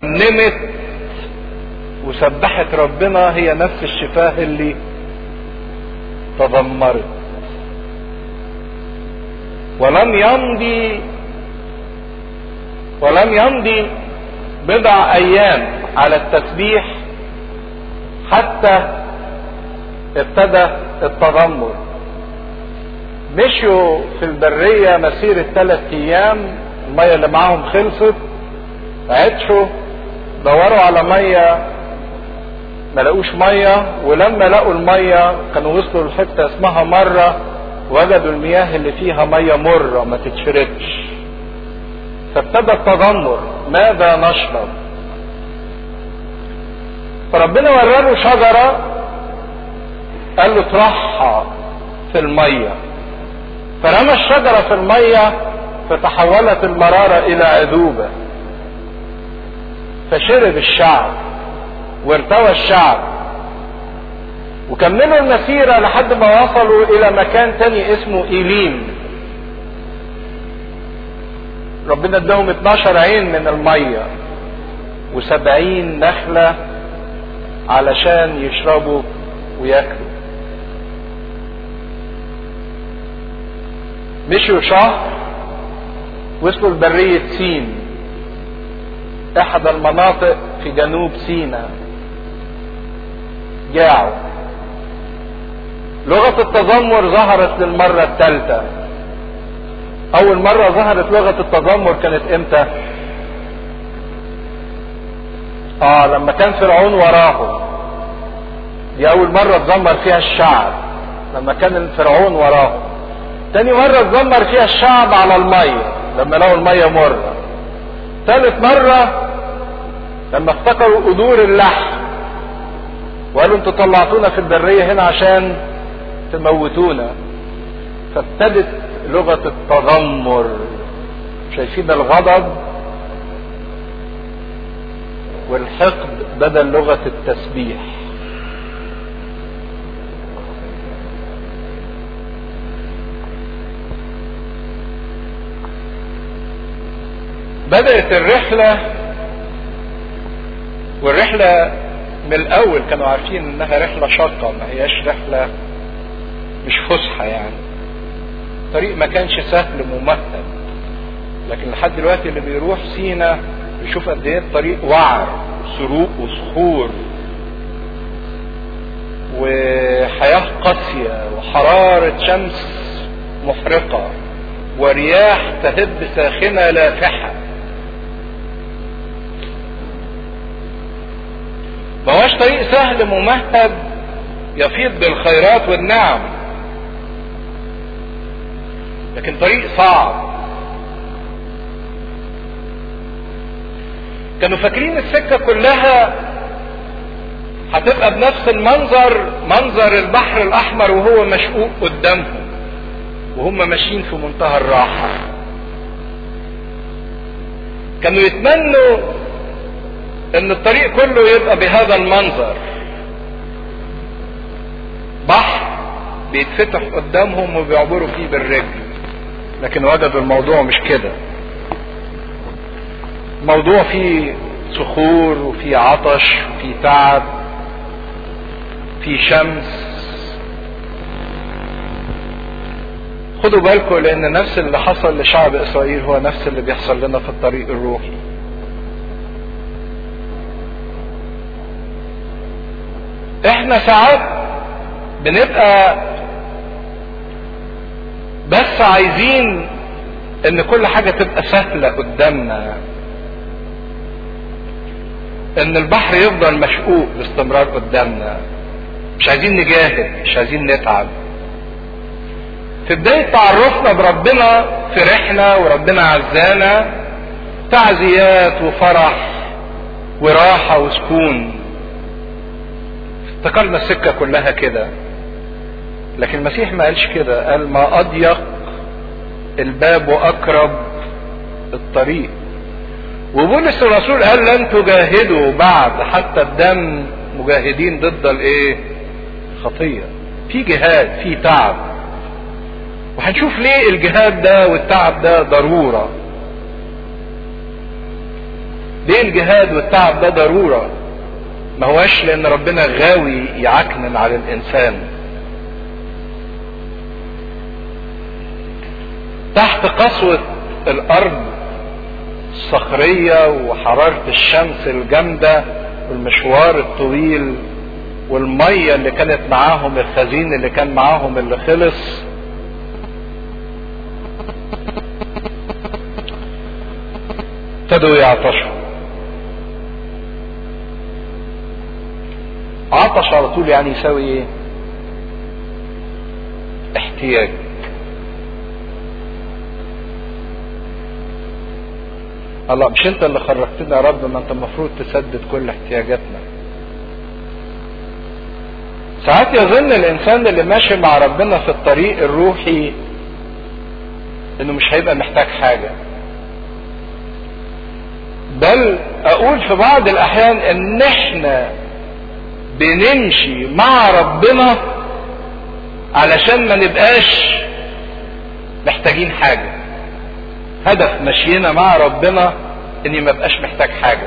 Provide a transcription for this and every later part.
نمت وسبحت ربنا هي نفس الشفاه اللي تذمرت. ولم يمضي بضع ايام على التسبيح حتى ابتدى التذمر. مشوا في البرية مسيرة 3 ايام، المية اللي معاهم خلصت، عطشوا دوروا على مية ما لقوش مية، ولما لقوا المية كانوا وصلوا لحتة اسمها مرة، وجدوا المياه اللي فيها مية مرة ما تتشربش. فابتدى التذمر، ماذا نشرب؟ فربنا وراله شجرة قال له اطرحها في المية، فرمى الشجرة في المية فتحولت المرارة الى عذوبة، فشرب الشعب وارتوى الشعب، وكملوا المسيرة لحد ما وصلوا الى مكان تاني اسمه إيليم. ربنا اداهم 12 عين من المية و70 نخلة علشان يشربوا وياكلوا. مشوا شهر وصلوا لبرية سين، احدى المناطق في جنوب سيناء. جاعوا. لغة التذمر ظهرت للمرة الثالثة. اول مرة ظهرت لغة التذمر كانت امتى؟ لما كان فرعون وراهم. دي اول مرة اتذمر فيها الشعب، لما كان فرعون وراهم. تاني مرة اتذمر فيها الشعب على المية لما لقوا المية مرة. ثالث مرة لما افتكروا قدور اللحم وقالوا انتوا طلعتونا في البرية هنا عشان تموتونا. فابتدت لغة التذمر. شايفين الغضب والحقد بدل لغة التسبيح. بدأت الرحلة، والرحلة من الأول كانوا عارفين إنها رحلة شاقة، ما هياش رحلة مش فسحة يعني. الطريق ما كانش سهل ممهد، لكن لحد دلوقتي اللي بيروح سينا بيشوف قد ايه الطريق وعر، سروق وصخور وحياة قاسية وحرارة شمس محرقة ورياح تهب ساخنة لافحة. ما هوش طريق سهل ممهد يفيض بالخيرات والنعم، لكن طريق صعب. كانوا فاكرين السكة كلها هتبقى بنفس المنظر، منظر البحر الأحمر وهو مشقوق قدامهم وهم ماشيين في منتهى الراحة. كانوا يتمنوا ان الطريق كله يبقى بهذا المنظر، بحر بيتفتح قدامهم وبيعبروا فيه بالرجل، لكن وجدوا الموضوع مش كده. الموضوع فيه صخور وفيه عطش وفيه تعب، فيه شمس. خدوا بالكم لان نفس اللي حصل لشعب اسرائيل هو نفس اللي بيحصل لنا في الطريق الروحي. احنا ساعات بنبقى بس عايزين ان كل حاجة تبقى سهلة قدامنا، ان البحر يفضل مشقوق باستمرار قدامنا، مش عايزين نجاهد، مش عايزين نتعب. في بداية تعرفنا بربنا فرحنا وربنا عزانا، تعزيات وفرح وراحة وسكون. افتكرنا السكة كلها كده، لكن المسيح ما قالش كده. قال ما اضيق الباب واقرب الطريق. وبولس الرسول قال لن تجاهدوا بعد حتى الدم مجاهدين ضد الايه؟ خطية. في جهاد، في تعب، وهنشوف ليه الجهاد ده والتعب ده ضرورة. ليه الجهاد والتعب ده ضرورة؟ ما هواش لان ربنا غاوي يعكنن على الانسان. تحت قسوة الارض الصخرية وحرارة الشمس الجامدة والمشوار الطويل والمية اللي كانت معاهم، الخزين اللي كان معاهم اللي خلص، ابتدوا يعطشوا. عطش على طول يعني يساوي ايه؟ احتياج. الله، مش انت اللي خرجتنا يا رب؟ ما انت المفروض تسدد كل احتياجاتنا. ساعات يظن الانسان اللي ماشي مع ربنا في الطريق الروحي انه مش هيبقى محتاج حاجة، بل اقول في بعض الاحيان ان احنا بنمشي مع ربنا علشان ما نبقاش محتاجين حاجة. هدف مشينا مع ربنا اني ما بقاش محتاج حاجة،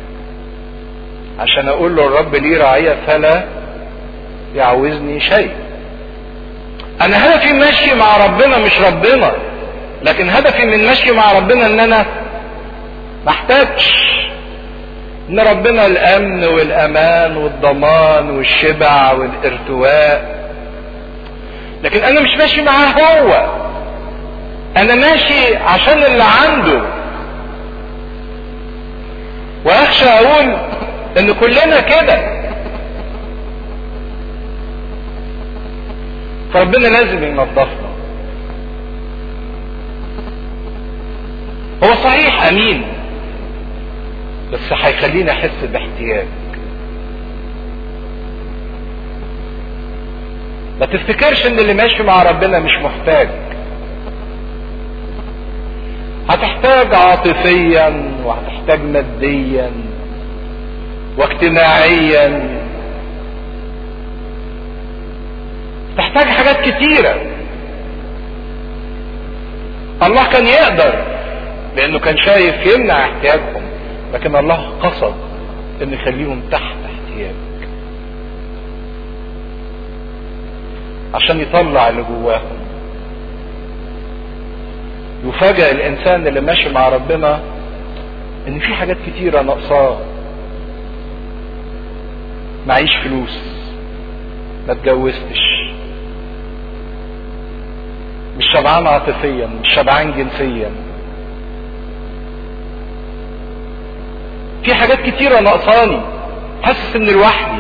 عشان اقول له الرب لي رعية فلا يعوزني شيء. انا هدفي ماشي مع ربنا مش ربنا، لكن هدفي من ماشي مع ربنا ان انا محتاجش، ان ربنا الامن والامان والضمان والشبع والارتواء. لكن انا مش ماشي معاه هو، انا ماشي عشان اللي عنده. واخشى اقول ان كلنا كده، فربنا لازم ينظفنا. هو صحيح امين، بس هيخليني احس باحتياج. ما تفتكرش ان اللي ماشي مع ربنا مش محتاج. هتحتاج عاطفيا وهتحتاج ماديا واجتماعيا، تحتاج حاجات كتيرة. الله كان يقدر لانه كان شايف يمنع احتياجهم، لكن الله قصد ان يخليهم تحت احتياج عشان يطلع اللي جواهم. يفاجئ الانسان اللي ماشي مع ربنا ان في حاجات كتيرة ناقصاه. معيش فلوس، ما اتجوزتش، مش شبعان عاطفيا، مش شبعان جنسيا، في حاجات كتيرة ناقصاني، حاسس ان لوحدي.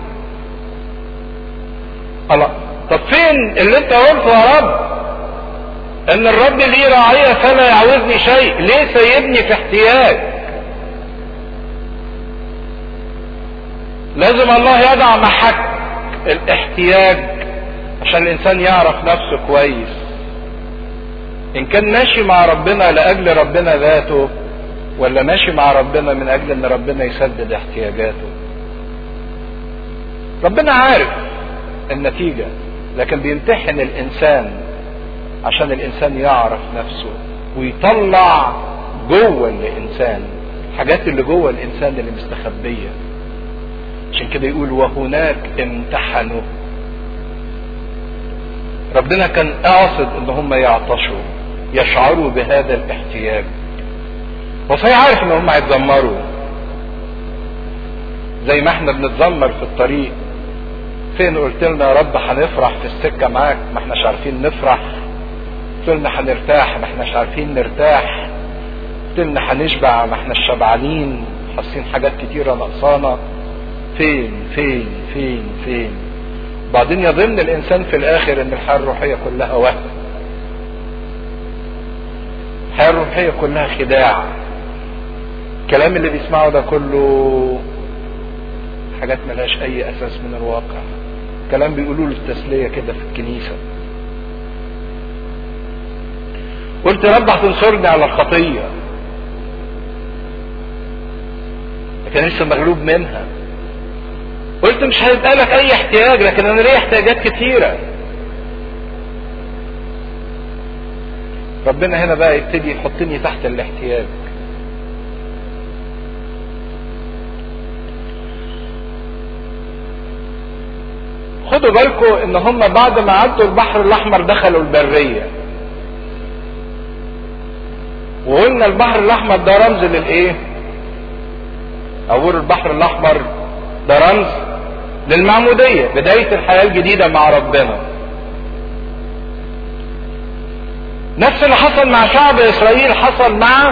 الله، طب فين اللي انت قلته يا رب ان الرب لي راعية فلا يعوزني شيء؟ ليه سيبني في احتياج؟ لازم الله يضع محك الاحتياج عشان الانسان يعرف نفسه كويس، ان كان ماشي مع ربنا لاجل ربنا ذاته، ولا ماشي مع ربنا من اجل ان ربنا يسدد احتياجاته. ربنا عارف النتيجة، لكن بيمتحن الانسان عشان الانسان يعرف نفسه ويطلع جوه الانسان الحاجات اللي جوه الانسان اللي مستخبية. عشان كده يقول وهناك امتحنوا. ربنا كان قاصد ان هم يعطشوا، يشعروا بهذا الاحتياج. وصحيح عارف ان هم هيتذمروا زي ما احنا بنتذمر في الطريق. فين قلت لنا يا رب هنفرح في السكة معاك؟ ما احناش عارفين نفرح. قلت لنا هنرتاح، ما احناش عارفين نرتاح. قلت لنا هنشبع، ما احناش شبعانين، حاسين حاجات كتيرة ناقصانا. فين فين فين فين؟ بعدين يظن الانسان في الاخر ان الحياة الروحية كلها وهم، الحياة الروحية كلها خداع. الكلام اللي بيسمعه ده كله حاجات ملهاش اي اساس من الواقع، كلام بيقولوه للتسلية كده في الكنيسة. قلت يا رب هتنصرني على الخطية، لكن لسه مغلوب منها. قلت مش هيبقى لك اي احتياج، لكن انا ليا احتياجات كتيرة. ربنا هنا بقى يبتدي يحطني تحت الاحتياج. خدوا بالكم ان هم بعد ما عدوا البحر الاحمر دخلوا البرية، وقلنا البحر الاحمر ده رمز للايه؟ عبور البحر الاحمر ده رمز للمعمودية، بداية الحياة الجديدة مع ربنا. نفس اللي حصل مع شعب اسرائيل حصل مع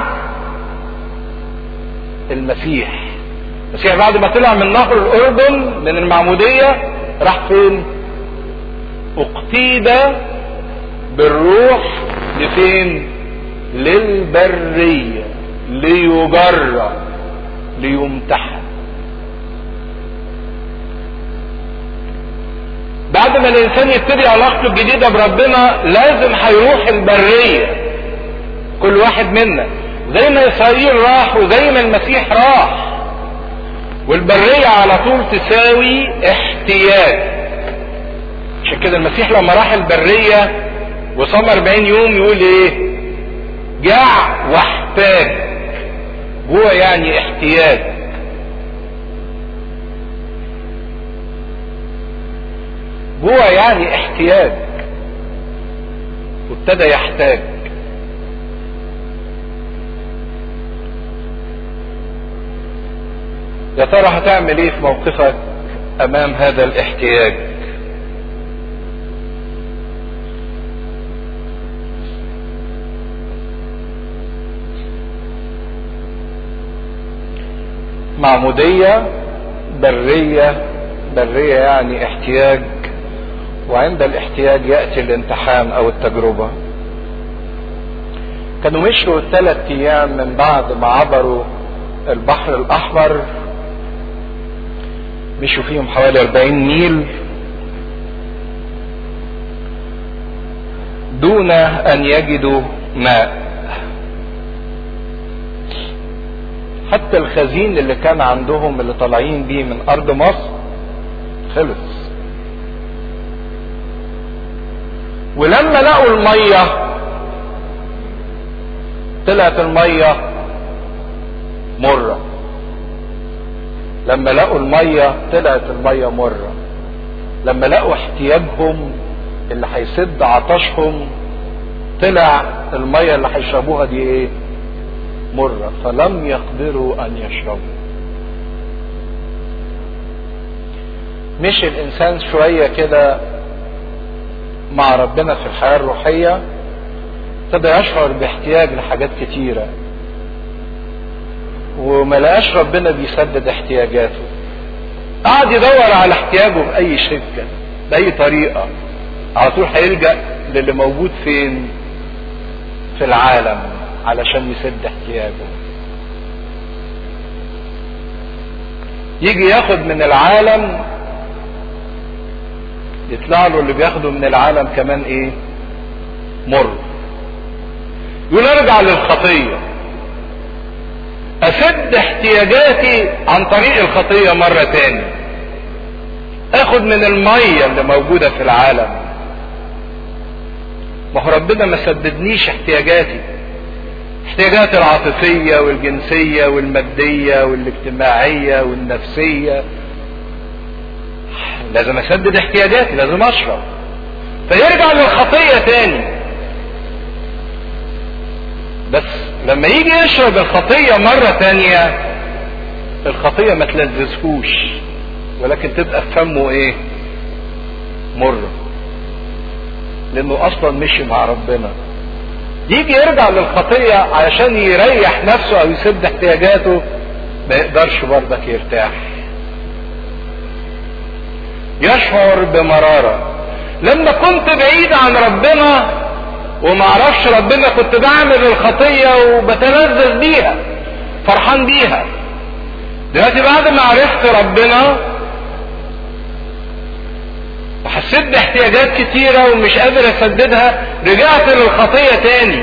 المسيح. المسيح بعد ما طلع من نهر الاردن من المعمودية راح فين؟ اقتيد بالروح لفين؟ للبرية ليجرب ليمتحن. بعد ما الانسان يبتدي علاقته الجديدة بربنا لازم هيروح البرية، كل واحد منا زي ما اسرائيل راح وزي ما المسيح راح. والبرية على طول تساوي احتياج. عشان كده المسيح لما راح البرية وصام 40 يوم يقول ايه؟ جاع واحتاج. جوع يعني احتياج. جوع يعني احتياج، وابتدى يحتاج. يا ترى هتعمل ايه في موقفك امام هذا الاحتياج؟ معمودية، برية. برية يعني احتياج، وعند الاحتياج يأتي الامتحان او التجربة. كانوا مشوا 3 ايام من بعد ما عبروا البحر الاحمر، مشوا فيهم حوالي 40 ميل دون ان يجدوا ماء. حتى الخزين اللي كان عندهم اللي طالعين بيه من ارض مصر خلص. ولما لقوا المية طلعت المية مرة. لما لقوا المية طلعت المية مرة. لما لقوا احتياجهم اللي هيسد عطشهم طلع المية اللي هيشربوها دي ايه؟ مرة. فلم يقدروا ان يشربوا. مش الانسان شوية كده مع ربنا في الحياة الروحية ابتدى يشعر باحتياج لحاجات كتيرة، وما لقاش ربنا بيسدد احتياجاته. قعد يدور على احتياجه بأي شكل بأي طريقة، على طول هيلجأ للي موجود فين؟ في العالم علشان يسد احتياجه. يجي ياخد من العالم يطلع له اللي بياخده من العالم كمان ايه؟ مر. يقول ارجع للخطية، اسد احتياجاتي عن طريق الخطية مرة تاني، اخد من المية اللي موجودة في العالم. ما هو ربنا ما سددنيش احتياجاتي، احتياجاتي العاطفية والجنسية والمادية والاجتماعية والنفسية. لازم اسدد احتياجاتي، لازم اشرب. فيرجع للخطية تاني. بس لما يجي يشرب الخطية مرة تانية الخطية ما تلذذهوش، ولكن تبقى في فمه ايه؟ مرة، لانه اصلا مشي مع ربنا. يجي يرجع للخطية علشان يريح نفسه او يسد احتياجاته ما يقدرش برضك يرتاح، يشعر بمرارة. لما كنت بعيد عن ربنا وما اعرفش ربنا كنت بعمل الخطية وبتلذذ بيها فرحان بيها. دلوقتي بعد ما عرفت ربنا وحسيت باحتياجات كتيرة ومش قادر اسددها رجعت للخطية تاني.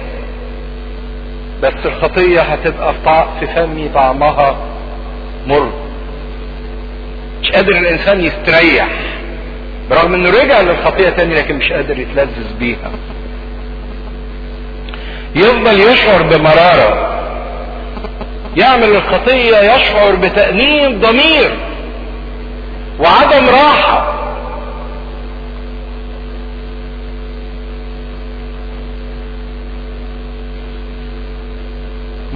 بس الخطية هتبقى في فمي طعمها مر، مش قادر الانسان يستريح برغم انه رجع للخطية تاني لكن مش قادر يتلذذ بيها. يفضل يشعر بمرارة، يعمل الخطية يشعر بتأنيب ضمير وعدم راحة.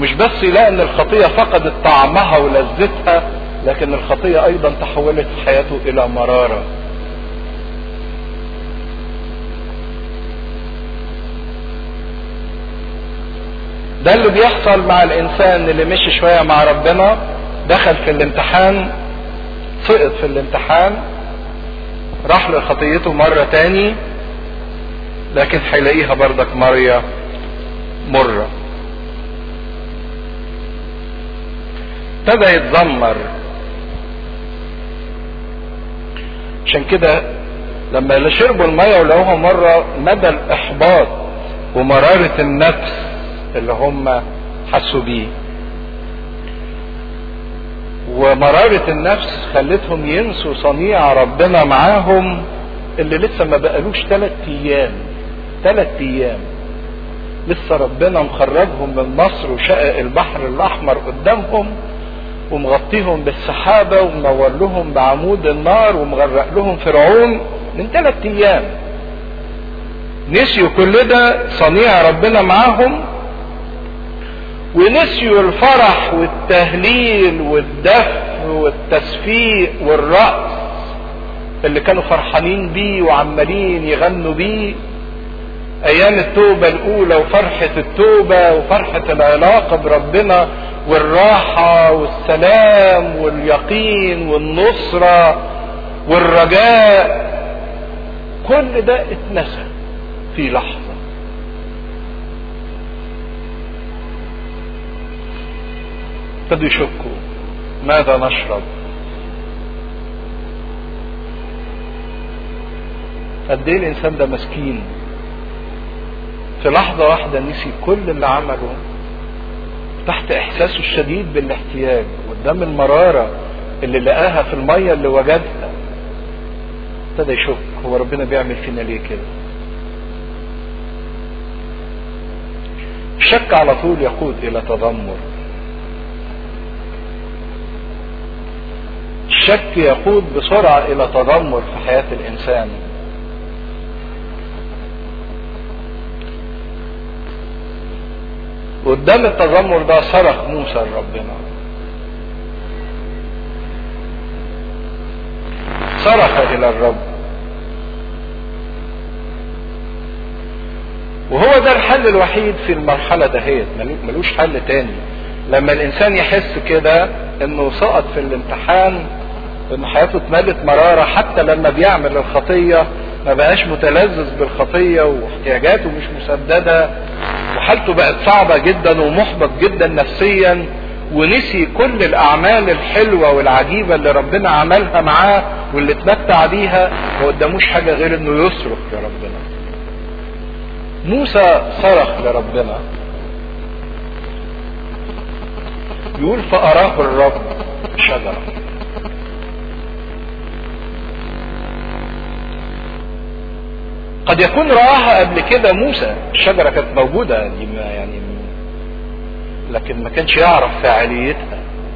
مش بس يلاقي ان الخطية فقدت طعمها ولذتها، لكن الخطية ايضا تحولت في حياته الى مرارة. ده اللي بيحصل مع الانسان اللي مشي شوية مع ربنا، دخل في الامتحان، سقط في الامتحان، راح لخطيته مرة تاني، لكن هيلاقيها بردك مرة. ابتدى يتذمر. عشان كده لما شربوا المية ولقوها مرة، مدى الإحباط ومرارة النفس اللي هم حسوا بيه، ومرارة النفس خلتهم ينسوا صنيع ربنا معاهم اللي لسه ما بقالوش 3 أيام لسه ربنا مخرجهم من مصر وشقق البحر الأحمر قدامهم ومغطيهم بالسحابة ومنور لهم بعمود النار ومغرق لهم فرعون من 3 أيام. نسيوا كل ده صنيع ربنا معاهم، ونسيوا الفرح والتهليل والدفء والتصفيق والرقص اللي كانوا فرحانين بيه وعمالين يغنوا بيه ايام التوبة الاولى، وفرحة التوبة وفرحة العلاقة بربنا والراحة والسلام واليقين والنصرة والرجاء. كل ده اتنسى في لحظة. ابتدوا يشكوا ماذا نشرب. قد ايه الانسان ده مسكين، في لحظة واحدة نسي كل اللي عمله تحت احساسه الشديد بالاحتياج قدام المرارة اللي لقاها في المية اللي وجدها. ابتدى يشك، هو ربنا بيعمل فينا ليه كده؟ الشك على طول يقود الى تذمر. الشك يقود بسرعة الى تذمر في حياة الانسان. قدام التذمر ده صرخ موسى لربنا، صرخ الى الرب، وهو ده الحل الوحيد في المرحلة دهيت، ملوش حل تاني. لما الانسان يحس كده انه سقط في الامتحان، ان حياته اتملت مرارة، حتى لما بيعمل الخطية ما بقاش متلذذ بالخطية واحتياجاته مش مسددة وحالته بقت صعبة جدا ومحبط جدا نفسيا، ونسي كل الاعمال الحلوة والعجيبة اللي ربنا عملها معاه واللي اتمتع بيها، ما قداموش حاجة غير انه يصرخ لربنا. موسى صرخ لربنا، يقول فأراه الرب شجرة. قد يكون رآها قبل كده موسى، الشجرة كانت موجودة يعني، لكن ما كانش يعرف فاعليتها.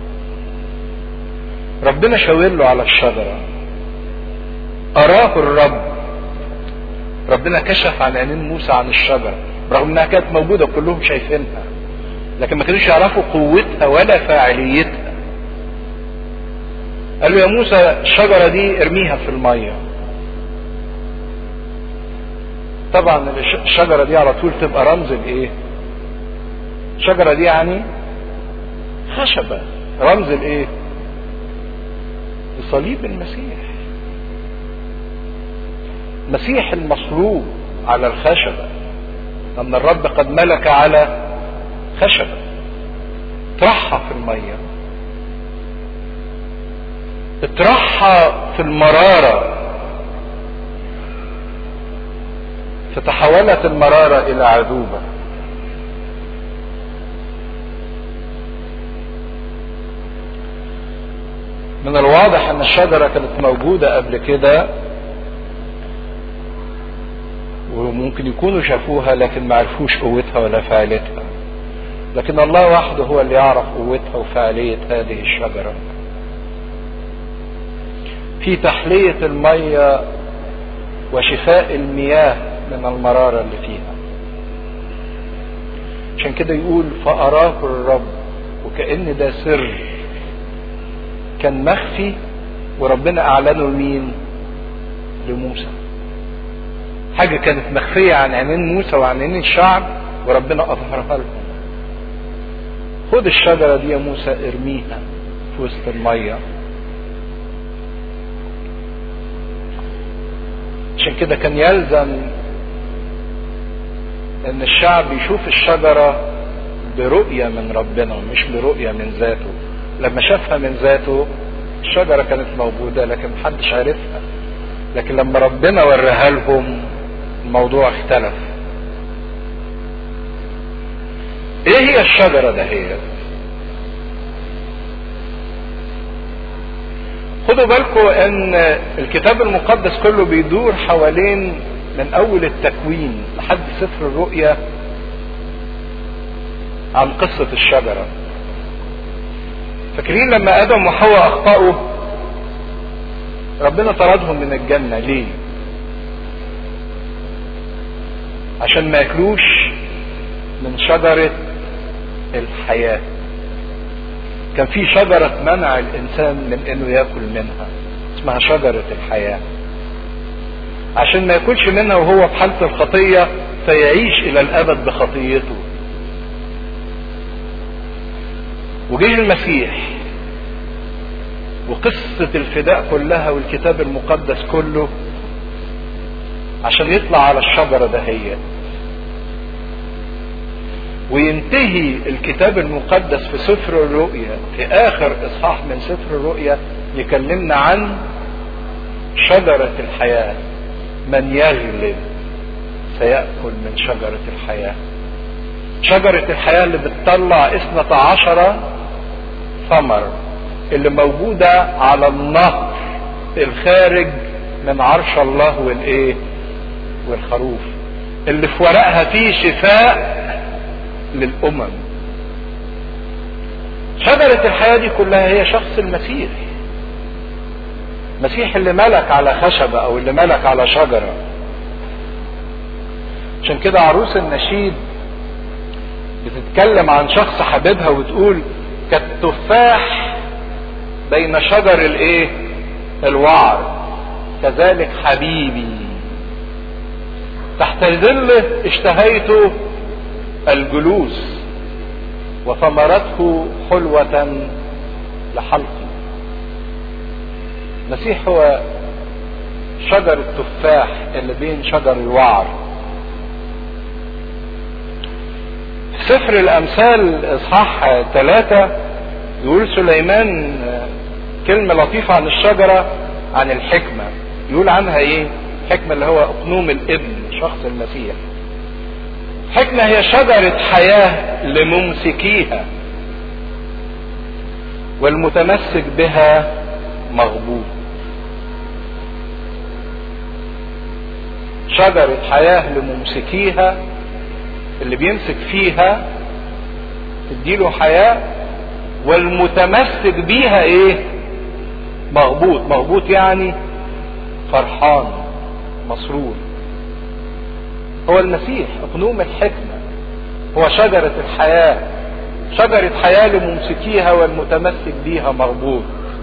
ربنا شاور له على الشجرة، أراه الرب. ربنا كشف عن عينين موسى عن الشجرة رغم انها كانت موجودة وكلهم شايفينها، لكن ما كانوش يعرفوا قوتها ولا فاعليتها. قال له يا موسى الشجرة دي ارميها في المية. طبعا الشجرة دي على طول تبقى رمز لايه؟ الشجرة دي يعني خشبة، رمز لايه؟ لصليب المسيح، مسيح المصلوب على الخشبة، ان الرب قد ملك على خشبة. اطرحها في المية، اطرحها في المرارة، فتحولت المرارة الى عذوبة. من الواضح ان الشجرة كانت موجودة قبل كده وممكن يكونوا شافوها لكن ما عرفوش قوتها ولا فعاليتها، لكن الله وحده هو اللي يعرف قوتها وفعالية هذه الشجرة. في تحلية المية وشفاء المياه من المرارة اللي فيها. عشان كده يقول فأراه الرب، وكأن ده سر كان مخفي وربنا اعلنه لمين؟ لموسى. حاجة كانت مخفية عن عينين موسى وعن عينين الشعب وربنا اظهرها لهم. خد الشجرة دي يا موسى ارميها في وسط المية. عشان كده كان يلزم ان الشعب يشوف الشجرة برؤية من ربنا مش برؤية من ذاته. لما شافها من ذاته الشجرة كانت موجودة لكن محدش عارفها، لكن لما ربنا وريها لهم الموضوع اختلف. ايه هي الشجرة ده؟ هي خدوا بالكم ان الكتاب المقدس كله بيدور حوالين من اول التكوين لحد سفر الرؤيا عن قصة الشجرة. فاكرين لما ادم وحواء اخطأوا ربنا طردهم من الجنة ليه؟ عشان ما ياكلوش من شجرة الحياة. كان في شجرة منع الانسان من انه ياكل منها اسمها شجرة الحياة، عشان ما ياكلش منها وهو في حالة الخطية فيعيش الى الابد بخطيته. وجه المسيح وقصة الفداء كلها والكتاب المقدس كله عشان يطلع على الشجرة دهية. وينتهي الكتاب المقدس في سفر الرؤيا في اخر اصحاح من سفر الرؤيا يكلمنا عن شجرة الحياة. من يغلب سيأكل من شجرة الحياة. شجرة الحياة اللي بتطلع 12 ثمر اللي موجودة على النهر الخارج من عرش الله والايه والخروف، اللي في ورقها فيه شفاء للأمم. شجرة الحياة دي كلها هي شخص المسيح. المسيح اللي ملك على خشبة او اللي ملك على شجرة. عشان كده عروس النشيد بتتكلم عن شخص حبيبها وتقول كالتفاح بين شجر الايه الوعر كذلك حبيبي تحت ظله اشتهيت الجلوس وثمرته حلوة لحلقي. المسيح هو شجر التفاح اللي بين شجر الوعر. في سفر الامثال اصحاح 3 يقول سليمان كلمة لطيفة عن الشجرة عن الحكمة. يقول عنها ايه؟ الحكمة اللي هو اقنوم الابن شخص المسيح. حكمة هي شجرة حياة لممسكيها والمتمسك بها مغبوط. شجرة حياة لممسكيها اللي بيمسك فيها تديله حياة، والمتمسك بيها ايه؟ مغبوط. مغبوط يعني فرحان مسرور. هو المسيح اقنوم الحكمة، هو شجرة الحياة. شجرة حياة لممسكيها والمتمسك بيها مغبوط.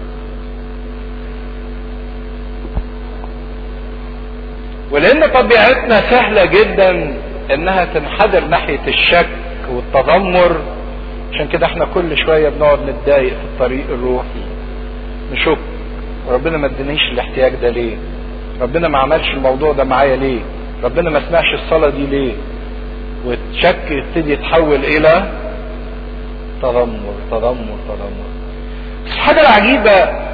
ولان طبيعتنا سهلة جدا انها تنحدر ناحية الشك والتذمر، عشان كده احنا كل شوية بنقعد نتضايق في الطريق الروحي، نشك ربنا ما ادانيش الاحتياج ده ليه؟ ربنا ما عملش الموضوع ده معايا ليه؟ ربنا ما سمعش الصلاة دي ليه؟ والشك يبتدي يتحول الى تذمر تذمر تذمر. بس الحاجة العجيبة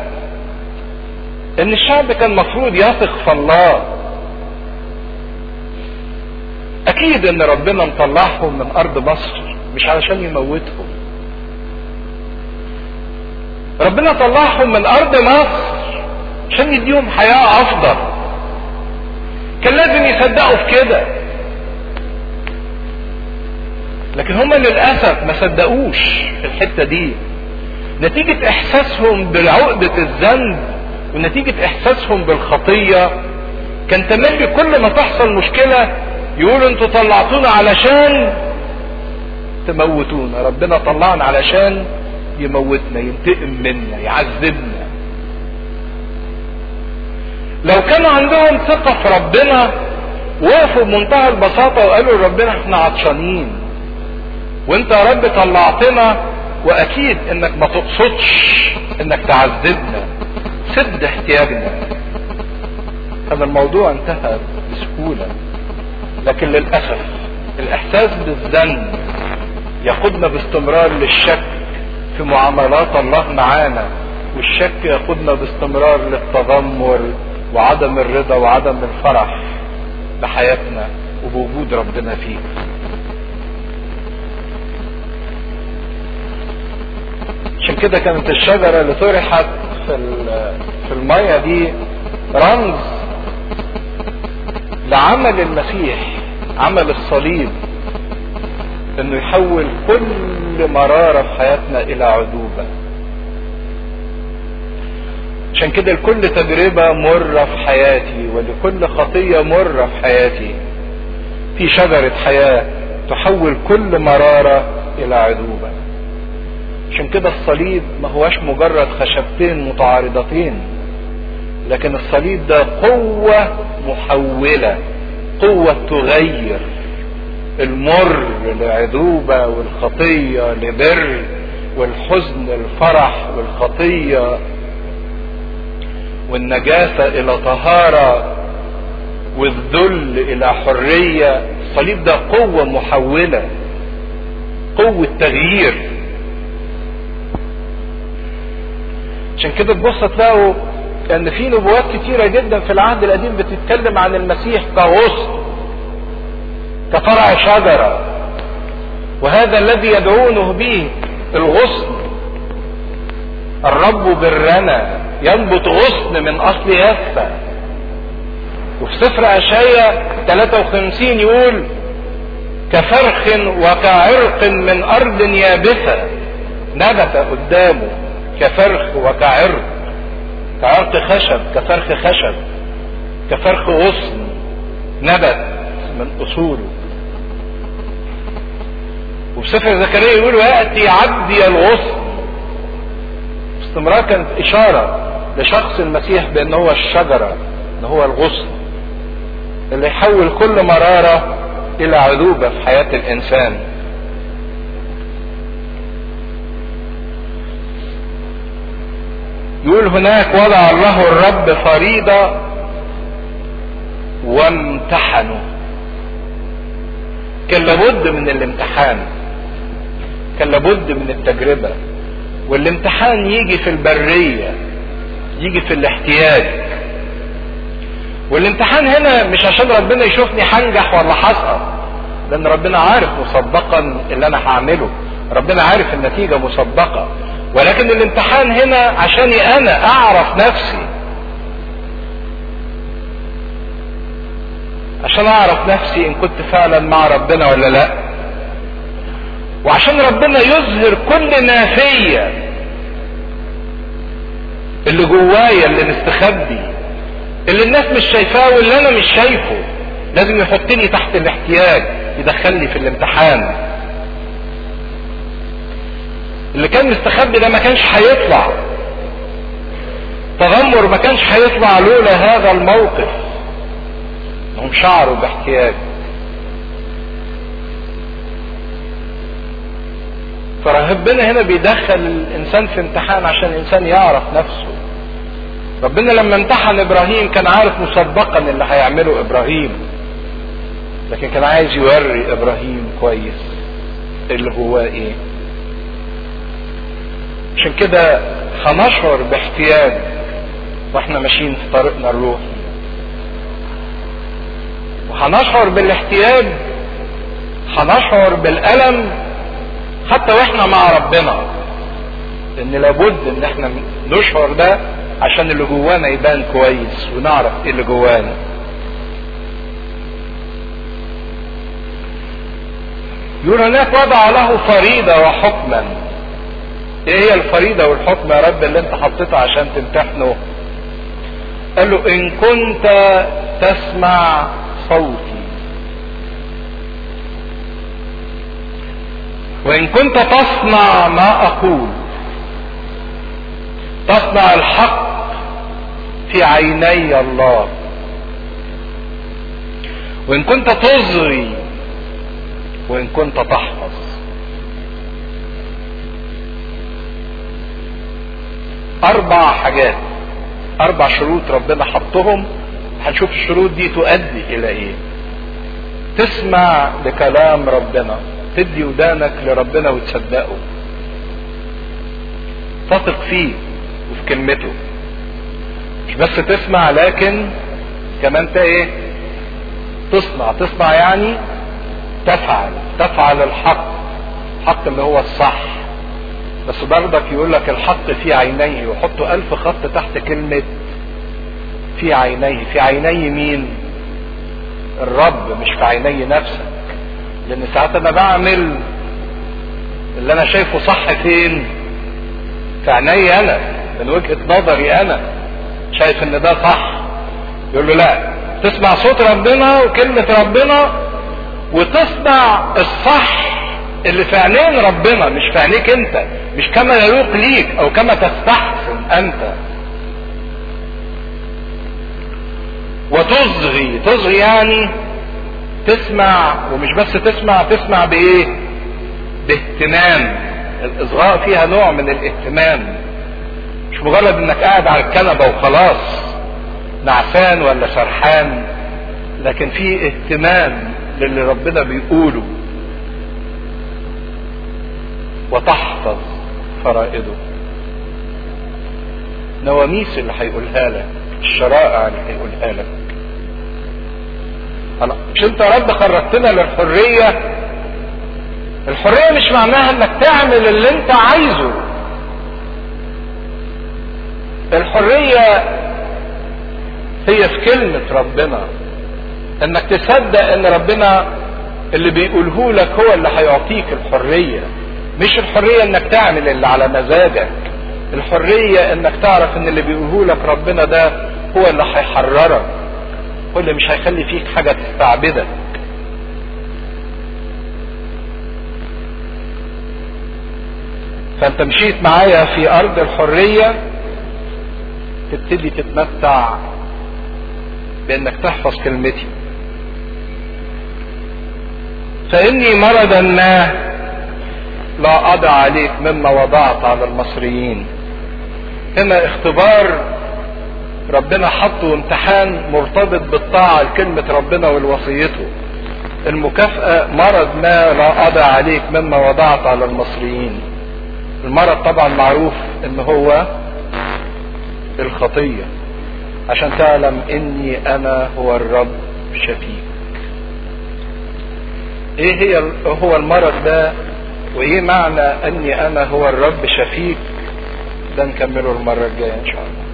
ان الشعب كان مفروض يثق في الله. اكيد ان ربنا مطلعهم من ارض مصر مش علشان يموتهم. ربنا طلعهم من ارض مصر عشان يديهم حياة افضل. كان لازم يصدقوا في كده، لكن هم للأسف ما صدقوش الحتة دي نتيجة احساسهم بالعقدة الذنب ونتيجة احساسهم بالخطية. كان تملي كل ما تحصل مشكلة يقولوا انتوا طلعتونا علشان تموتونا. ربنا طلعنا علشان يموتنا، ينتقم منا، يعذبنا. لو كانوا عندهم ثقة في ربنا وقفوا بمنتهى البساطة وقالوا لربنا احنا عطشانين وانت يا رب طلعتنا، واكيد انك ما تقصدش انك تعذبنا، سد احتياجنا، كان الموضوع انتهى بسهولة. لكن للأسف الاحساس بالذنب يقودنا باستمرار للشك في معاملات الله معانا، والشك يقودنا باستمرار للتذمر وعدم الرضا وعدم الفرح بحياتنا وبوجود ربنا فيه. عشان كده كانت الشجرة اللي طرحت في المية دي رمز لعمل المسيح، عمل الصليب، انه يحول كل مرارة في حياتنا الى عذوبة. عشان كده لكل تجربة مرة في حياتي ولكل خطية مرة في حياتي في شجرة حياة تحول كل مرارة الى عذوبة. عشان كده الصليب ما هواش مجرد خشبتين متعارضتين، لكن الصليب ده قوة محولة، قوة تغير المر لعذوبة والخطية لبر، والحزن الفرح، والخطية والنجاسة الى طهارة، والذل الى حرية. الصليب ده قوة محولة، قوة تغيير. عشان كده تبص تلاقوا ان في نبوات كتيرة جدا في العهد القديم بتتكلم عن المسيح كغصن، كفرع شجرة، وهذا الذي يدعونه به الغصن. الرب برنا، ينبت غصن من اصل يافة. وفي سفر اشعياء 53 يقول كفرخ وكعرق من ارض يابسة نبت قدامه، كفرخ وكعرق، كعرق خشب، كفرخ خشب، كفرخ غصن نبت من اصوله. وفي سفر زكريا يقول ياتي عبدي الغصن. باستمرار كانت اشارة لشخص المسيح بان هو الشجرة، ان هو الغصن اللي يحول كل مرارة الى عذوبة في حياة الانسان. يقول هناك وضع الله الرب فريضة وامتحنوا. كان لابد من الامتحان، كان لابد من التجربة. والامتحان يجي في البرية، يجي في الاحتياج. والامتحان هنا مش عشان ربنا يشوفني هنجح ولا هسقط، لان ربنا عارف مسبقا اللي انا هعمله، ربنا عارف النتيجة مسبقة. ولكن الامتحان هنا عشاني انا اعرف نفسي، عشان اعرف نفسي ان كنت فعلا مع ربنا ولا لا، وعشان ربنا يظهر كل نافية اللي جوايا، اللي مستخبي، اللي الناس مش شايفاه واللي انا مش شايفه. لازم يحطني تحت الاحتياج، يدخلني في الامتحان. اللي كان مستخبي ده ما كانش هيطلع، تذمر ما كانش هيطلع لولا هذا الموقف. هم شعروا باحتياج. فربنا هنا بيدخل الانسان في امتحان عشان الانسان يعرف نفسه. ربنا لما امتحن ابراهيم كان عارف مسبقا اللي هيعمله ابراهيم، لكن كان عايز يوري ابراهيم كويس اللي جواه ايه. عشان كده هنشعر باحتياج واحنا ماشيين في طريقنا الروحي، وهنشعر بالاحتياج، هنشعر بالألم حتى واحنا مع ربنا، لان لابد ان احنا نشعر ده عشان اللي جوانا يبان كويس ونعرف ايه اللي جوانا. يقول هناك وضع له فريضة وحكما. ايه هي الفريضة والحكم يا رب اللي انت حطيتها عشان تمتحنه؟ قال له ان كنت تسمع صوتي وان كنت تصنع ما اقول، تصنع الحق في عيني الله، وان كنت تصغي، وان كنت تحفظ. اربع حاجات، اربع شروط ربنا حطهم. هنشوف الشروط دي تؤدي الى ايه. تسمع لكلام ربنا، تدي ودانك لربنا وتصدقه، تثق فيه وفي كلمته. مش بس تسمع لكن كمان ايه؟ تصنع يعني تفعل الحق اللي هو الصح. بس برضك يقول لك الحق في عينيه، وحطوا 1000 خط تحت كلمة في عينيه. في عيني مين؟ الرب، مش في عيني نفسك. لان ساعات انا بعمل اللي انا شايفه صح فين؟ في عيني انا، من وجهة نظري انا شايف ان ده صح. يقول له لا، تسمع صوت ربنا وكلمة ربنا وتصنع الصح اللي في عينين ربنا، مش في عينيك انت، مش كما يليق ليك او كما تستحسن انت. وتصغي يعني تسمع، ومش بس تسمع بايه؟ باهتمام. الاصغاء فيها نوع من الاهتمام، مش مجرد انك قاعد على الكنبه وخلاص نعسان ولا سرحان، لكن في اهتمام للي ربنا بيقوله. وتحفظ فرائضه، نواميس اللي هيقولها لك، الشرائع اللي هيقولها لك. مش انت يا رب خرجتنا للحرية؟ الحرية مش معناها انك تعمل اللي انت عايزه. الحرية هي في كلمة ربنا، انك تصدق ان ربنا اللي بيقوله لك هو اللي هيعطيك الحرية. مش الحرية انك تعمل اللي على مزاجك، الحرية انك تعرف ان اللي بيقوله لك ربنا ده هو اللي هيحررك، هو اللي مش هيخلي فيك حاجة تستعبدك. فانت مشيت معايا في ارض الحرية، تبتدي تتمتع بانك تحفظ كلمتي. فاني مرضا ما لا اضع عليك مما وضعت على المصريين. هنا اختبار ربنا حطه، امتحان مرتبط بالطاعة لكلمة ربنا والوصيته. المكافأة مرض ما لا اضع عليك مما وضعت على المصريين. المرض طبعا معروف ان هو الخطية، عشان تعلم اني انا هو الرب شفيك. ايه هو المرض ده، وايه معنى اني انا هو الرب شفيك؟ ده نكمله المرة الجاية ان شاء الله.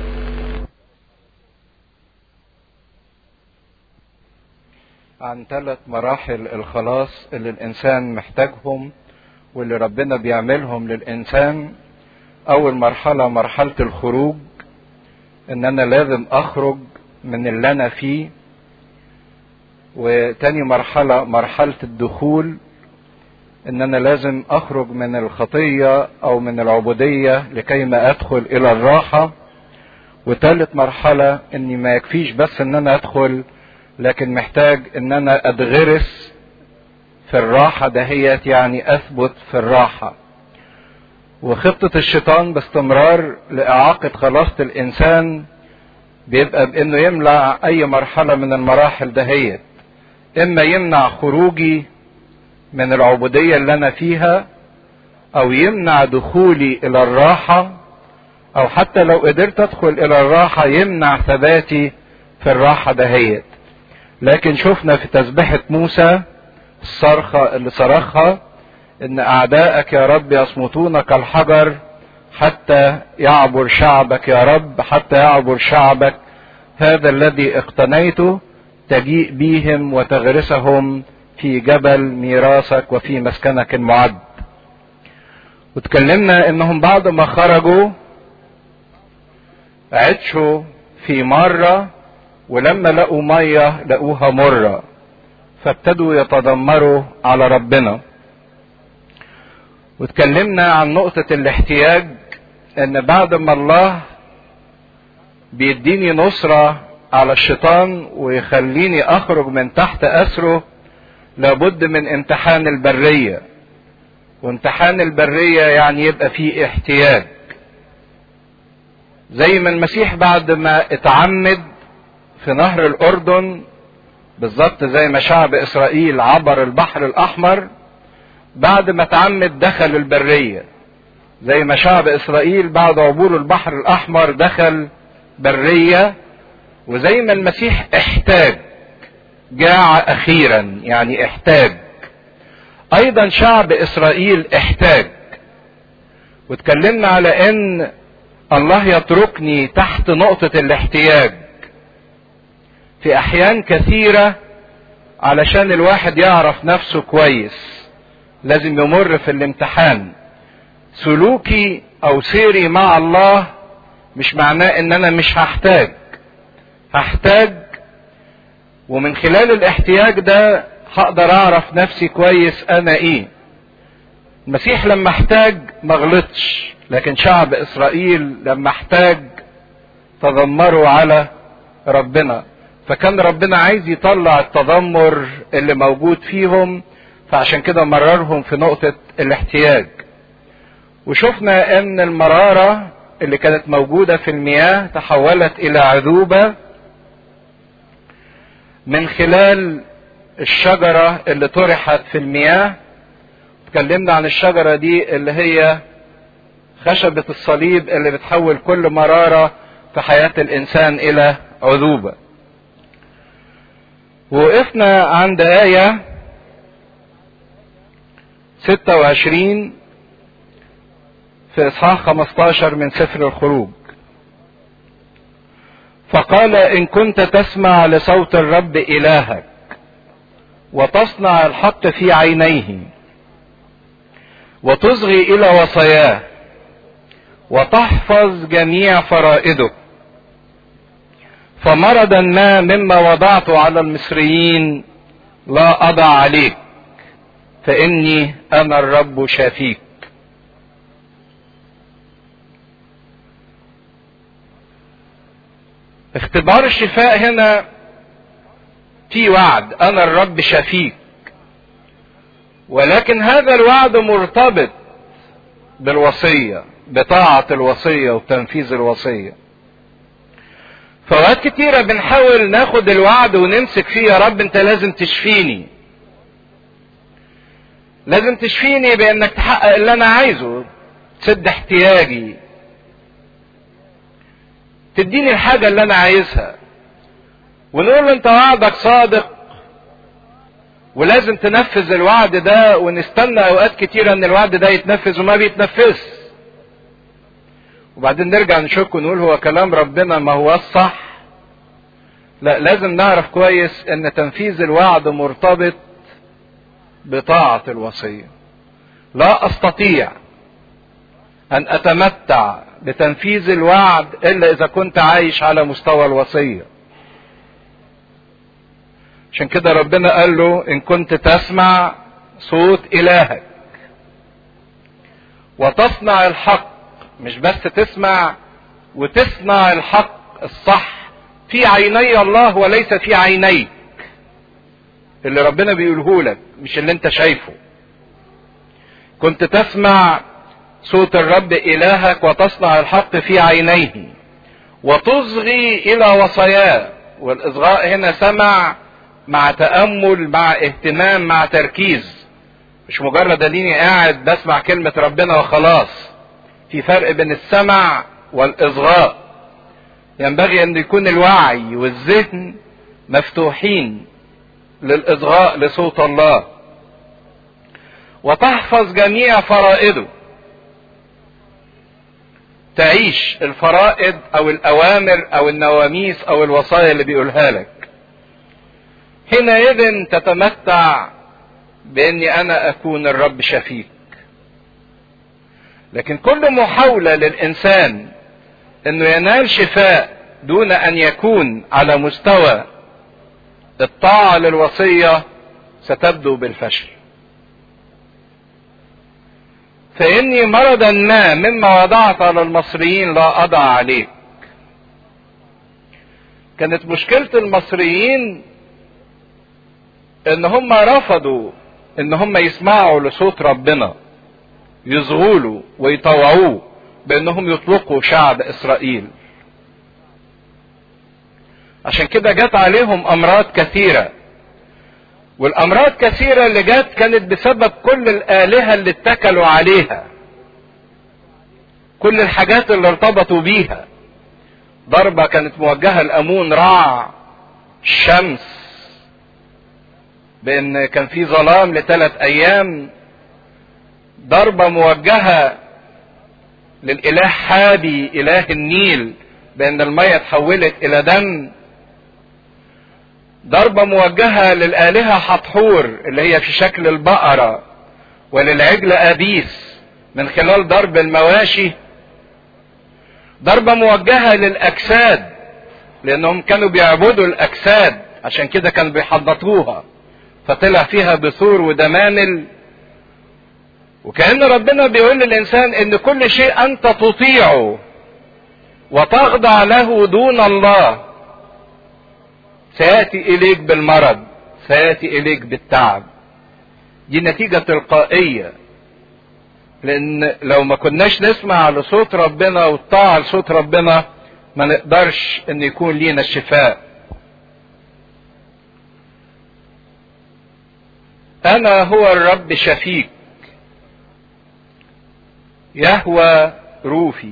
عن 3 مراحل الخلاص اللي الانسان محتاجهم واللي ربنا بيعملهم للانسان. اول مرحلة مرحلة الخروج، ان انا لازم اخرج من اللي انا فيه. وتاني مرحلة مرحلة الدخول، ان انا لازم اخرج من الخطية او من العبودية لكي ما ادخل الى الراحة. وتالت مرحلة اني ما يكفيش بس ان انا ادخل، لكن محتاج ان انا اتغرس في الراحة دهيت، يعني اثبت في الراحة. وخطة الشيطان باستمرار لإعاقة خلاصة الإنسان بيبقى بأنه يمنع أي مرحلة من المراحل دهيت. إما يمنع خروجي من العبودية اللي أنا فيها، أو يمنع دخولي إلى الراحة، أو حتى لو قدرت أدخل إلى الراحة يمنع ثباتي في الراحة دهيت. لكن شفنا في تسبيحة موسى الصرخة اللي صرخها، ان اعدائك يا رب يصمتون كالحجر حتى يعبر شعبك يا رب، حتى يعبر شعبك هذا الذي اقتنيته، تجيء بهم وتغرسهم في جبل ميراثك وفي مسكنك المعد. وتكلمنا انهم بعد ما خرجوا عطشوا في مرة، ولما لقوا مية لقوها مرة، فابتدوا يتذمروا على ربنا. واتكلمنا عن نقطة الاحتياج، ان بعد ما الله بيديني نصرة على الشيطان ويخليني اخرج من تحت اسره، لابد من امتحان البرية. وامتحان البرية يعني يبقى فيه احتياج. زي ما المسيح بعد ما اتعمد في نهر الاردن، بالظبط زي ما شعب اسرائيل عبر البحر الاحمر، بعد ما اتعمد دخل البرية. زي ما شعب اسرائيل بعد عبور البحر الاحمر دخل برية، وزي ما المسيح احتاج، جاع اخيرا يعني احتاج، ايضا شعب اسرائيل احتاج. واتكلمنا على ان الله يتركني تحت نقطة الاحتياج في احيان كثيرة علشان الواحد يعرف نفسه كويس. لازم يمر في الامتحان. سلوكي او سيري مع الله مش معناه ان انا مش هحتاج، ومن خلال الاحتياج ده هقدر اعرف نفسي كويس انا ايه. المسيح لما احتاج ما غلطش، لكن شعب اسرائيل لما احتاج تذمروا على ربنا، فكان ربنا عايز يطلع التذمر اللي موجود فيهم، فعشان كده مررهم في نقطة الاحتياج. وشفنا ان المرارة اللي كانت موجودة في المياه تحولت الى عذوبة من خلال الشجرة اللي طرحت في المياه. اتكلمنا عن الشجرة دي اللي هي خشبة الصليب اللي بتحول كل مرارة في حياة الانسان الى عذوبة. وقفنا عند آية 26 في إصحاح 15 من سفر الخروج. فقال: إن كنت تسمع لصوت الرب إلهك وتصنع الحق في عينيه وتصغي إلى وصاياه وتحفظ جميع فرائده، فمرضا ما مما وضعت على المصريين لا أضع عليك، فإني أنا الرب شافيك. اختبار الشفاء هنا في وعد، أنا الرب شافيك، ولكن هذا الوعد مرتبط بالوصية، بطاعة الوصية وتنفيذ الوصية. فوقت كتيرة بنحاول ناخد الوعد ونمسك فيه، يا رب انت لازم تشفيني، لازم تشفيني بانك تحقق اللي انا عايزه، تسد احتياجي، تديني الحاجة اللي انا عايزها. ونقول له انت وعدك صادق ولازم تنفذ الوعد ده، ونستنى اوقات كتيرة ان الوعد ده يتنفذ وما بيتنفذ. وبعدين نرجع نشك ونقول هو كلام ربنا ما هو الصح. لا، لازم نعرف كويس ان تنفيذ الوعد مرتبط بطاعة الوصية. لا استطيع ان اتمتع بتنفيذ الوعد الا اذا كنت عايش على مستوى الوصية. عشان كده ربنا قال له: ان كنت تسمع صوت الهك وتصنع الحق، مش بس تسمع وتصنع الحق الصح في عيني الله وليس في عينيك، اللي ربنا بيقوله لك مش اللي انت شايفه. كنت تسمع صوت الرب إلهك وتصنع الحق في عينيه وتصغي إلى وصاياه. والإصغاء هنا سمع مع تأمل، مع اهتمام، مع تركيز، مش مجرد اني قاعد بسمع كلمة ربنا وخلاص. في فرق بين السمع والإصغاء. ينبغي ان يكون الوعي والذهن مفتوحين للإصغاء لصوت الله. وتحفظ جميع فرائده، تعيش الفرائض او الاوامر او النواميس او الوصايا اللي بيقولها لك. حينئذ تتمتع باني انا اكون الرب شفيك. لكن كل محاولة للانسان انه ينال شفاء دون ان يكون على مستوى الطاعة للوصية ستبدو بالفشل. فإني مرضا ما مما وضعت على المصريين لا أضع عليك. كانت مشكلة المصريين ان هم رفضوا ان هم يسمعوا لصوت ربنا، يصغوا له ويطوعوه بانهم يطلقوا شعب اسرائيل. عشان كده جت عليهم امراض كثيرة، والامراض كثيرة اللي جت كانت بسبب كل الالهة اللي اتكلوا عليها، كل الحاجات اللي ارتبطوا بيها. ضربة كانت موجهة لأمون رع الشمس بان كان في ظلام ل3 ايام. ضربة موجهة للاله حابي اله النيل بان المية اتحولت الى دم. ضربة موجهة للآلهة حتحور اللي هي في شكل البقرة، وللعجل ابيس من خلال ضرب المواشي. ضربة موجهة للاجساد لانهم كانوا بيعبدوا الاجساد، عشان كده كانوا بيحنطوها فطلع فيها بثور ودمامل. وكأن ربنا بيقول للإنسان ان كل شيء انت تطيعه وتخضع له دون الله سيأتي اليك بالمرض، سيأتي اليك بالتعب. دي نتيجة تلقائية، لان لو ما كناش نسمع لصوت ربنا والطاعة لصوت ربنا ما نقدرش ان يكون لينا الشفاء. انا هو الرب شفيك، يهوى روفي.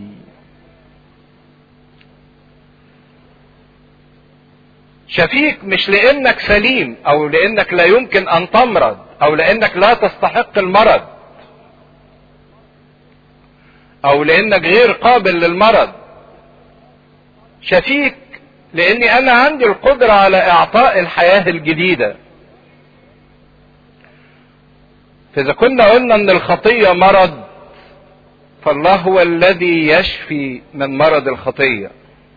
شفيك مش لانك سليم او لانك لا يمكن ان تمرض او لانك لا تستحق المرض او لانك غير قابل للمرض. شفيك لاني انا عندي القدرة على اعطاء الحياة الجديدة. فاذا كنا قلنا ان الخطية مرض، فالله هو الذي يشفي من مرض الخطية.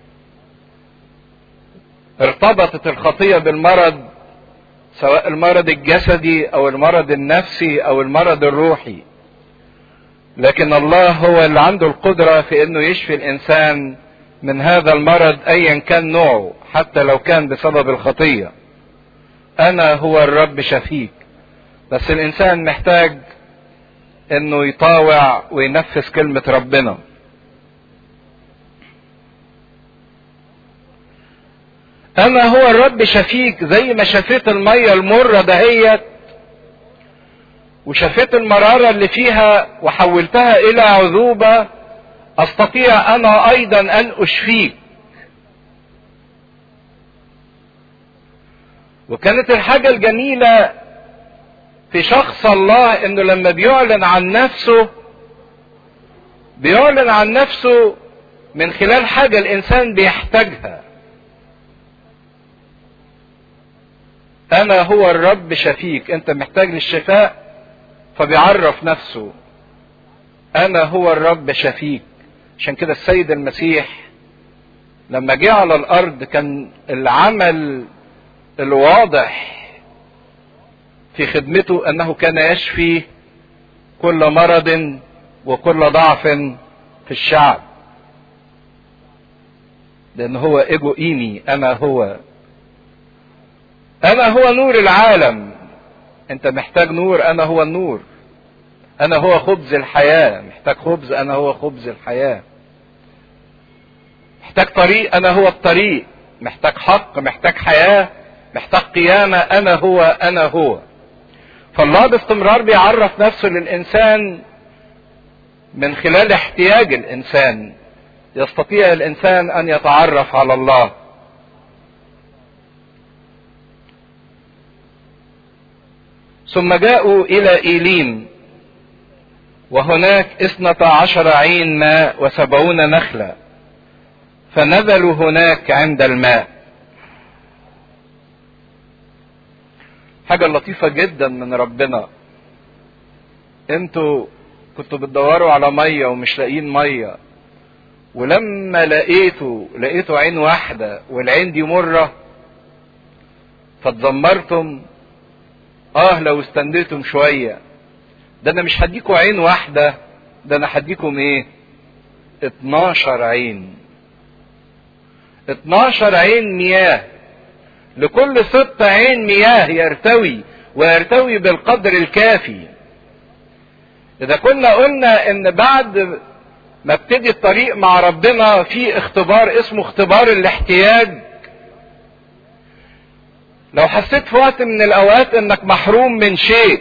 ارتبطت الخطية بالمرض، سواء المرض الجسدي او المرض النفسي او المرض الروحي، لكن الله هو اللي عنده القدرة في انه يشفي الانسان من هذا المرض ايا كان نوعه، حتى لو كان بسبب الخطية. انا هو الرب شفيك. بس الانسان محتاج انه يطاوع وينفذ كلمة ربنا. انا هو الرب شفيك، زي ما شفيت المية المرة دهيت وشفيت المرارة اللي فيها وحولتها الى عذوبة، استطيع انا ايضا ان اشفيك. وكانت الحاجة الجميلة في شخص الله انه لما بيعلن عن نفسه بيعلن عن نفسه من خلال حاجة الانسان بيحتاجها. انا هو الرب شفيك، انت محتاج للشفاء فبيعرف نفسه انا هو الرب شفيك. عشان كده السيد المسيح لما جه على الارض كان العمل الواضح في خدمته انه كان يشفي كل مرض وكل ضعف في الشعب، لان هو ايجو ايمي. انا هو نور العالم. انت محتاج نور، انا هو النور. انا هو خبز الحياة، محتاج خبز، انا هو خبز الحياة. محتاج طريق، انا هو الطريق. محتاج حق، محتاج حياة، محتاج قيامة، انا هو. فالله باستمرار بيعرف نفسه للإنسان من خلال احتياج الإنسان. يستطيع الإنسان أن يتعرف على الله. ثم جاءوا إلى إيليم، وهناك 12 عين ماء و70 نخلة، فنزلوا هناك عند الماء. حاجة لطيفة جدا من ربنا. انتوا كنتوا بتدوروا على مية ومش لاقيين مية، ولما لقيتوا عين واحدة والعين دي مرة فتذمرتم. لو استنيتم شوية، ده انا مش هديكوا عين واحدة، ده انا هديكم ايه؟ 12 عين. 12 عين مياه، لكل 6 عين مياه يرتوي، ويرتوي بالقدر الكافي. اذا كنا قلنا ان بعد ما ابتدي الطريق مع ربنا في اختبار اسمه اختبار الاحتياج، لو حسيت في وقت من الاوقات انك محروم من شيء،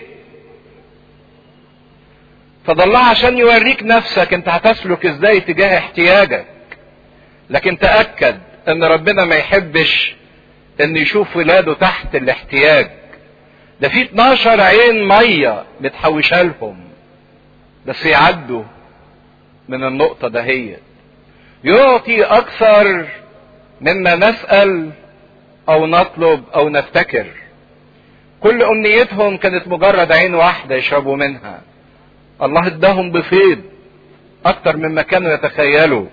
فده الله عشان يوريك نفسك انت هتسلك ازاي تجاه احتياجك. لكن تأكد ان ربنا ما يحبش ان يشوف ولاده تحت الاحتياج. ده في 12 عين مية بتحوشها لهم، بس يعدوا من النقطة دهيت. يعطي اكثر مما نسأل او نطلب او نفتكر. كل امنيتهم كانت مجرد عين واحدة يشربوا منها. الله اداهم بفيض اكتر مما كانوا يتخيلوا.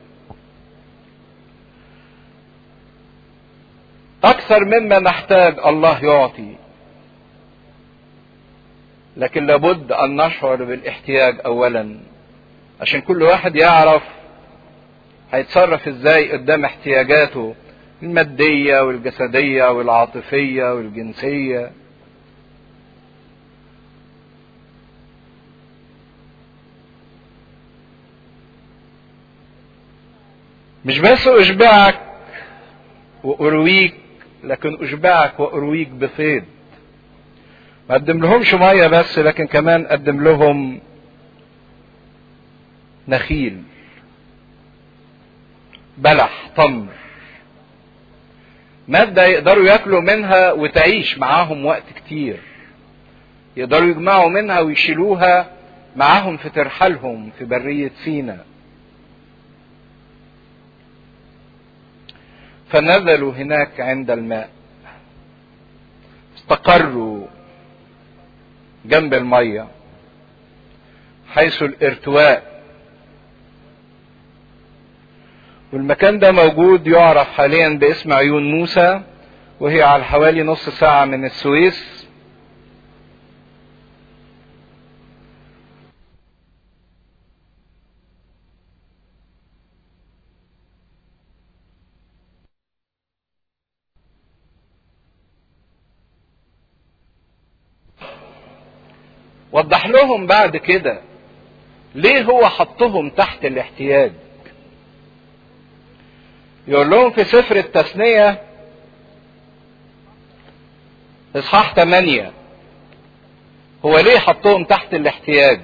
اكثر مما نحتاج الله يعطي، لكن لابد ان نشعر بالاحتياج اولا، عشان كل واحد يعرف هيتصرف ازاي قدام احتياجاته المادية والجسدية والعاطفية والجنسية. مش بس اشبعك وارويك، لكن اشبعك وارويك بفيض. ما اقدم لهمش ميه بس، لكن كمان اقدم لهم نخيل، بلح، تمر، مادة يقدروا ياكلوا منها وتعيش معاهم وقت كتير. يقدروا يجمعوا منها ويشيلوها معاهم في ترحالهم في برية سيناء. فنزلوا هناك عند الماء، استقروا جنب المية حيث الارتواء. والمكان ده موجود يعرف حاليا باسم عيون موسى، وهي على حوالي نص ساعة من السويس. وضح لهم بعد كده ليه هو حطهم تحت الاحتياج. يقول لهم في سفر التثنية اصحاح 8 هو ليه حطهم تحت الاحتياج.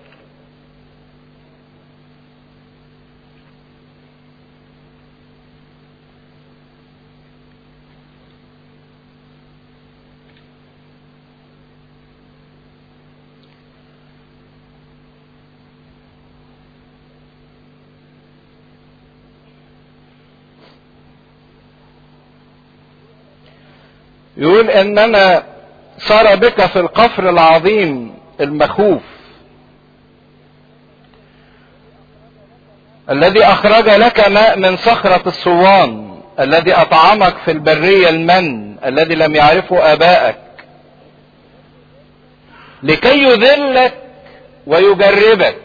يقول اننا صار بك في القفر العظيم المخوف الذي اخرج لك ماء من صخرة الصوان، الذي اطعمك في البرية المن الذي لم يعرفه ابائك، لكي يذلك ويجربك.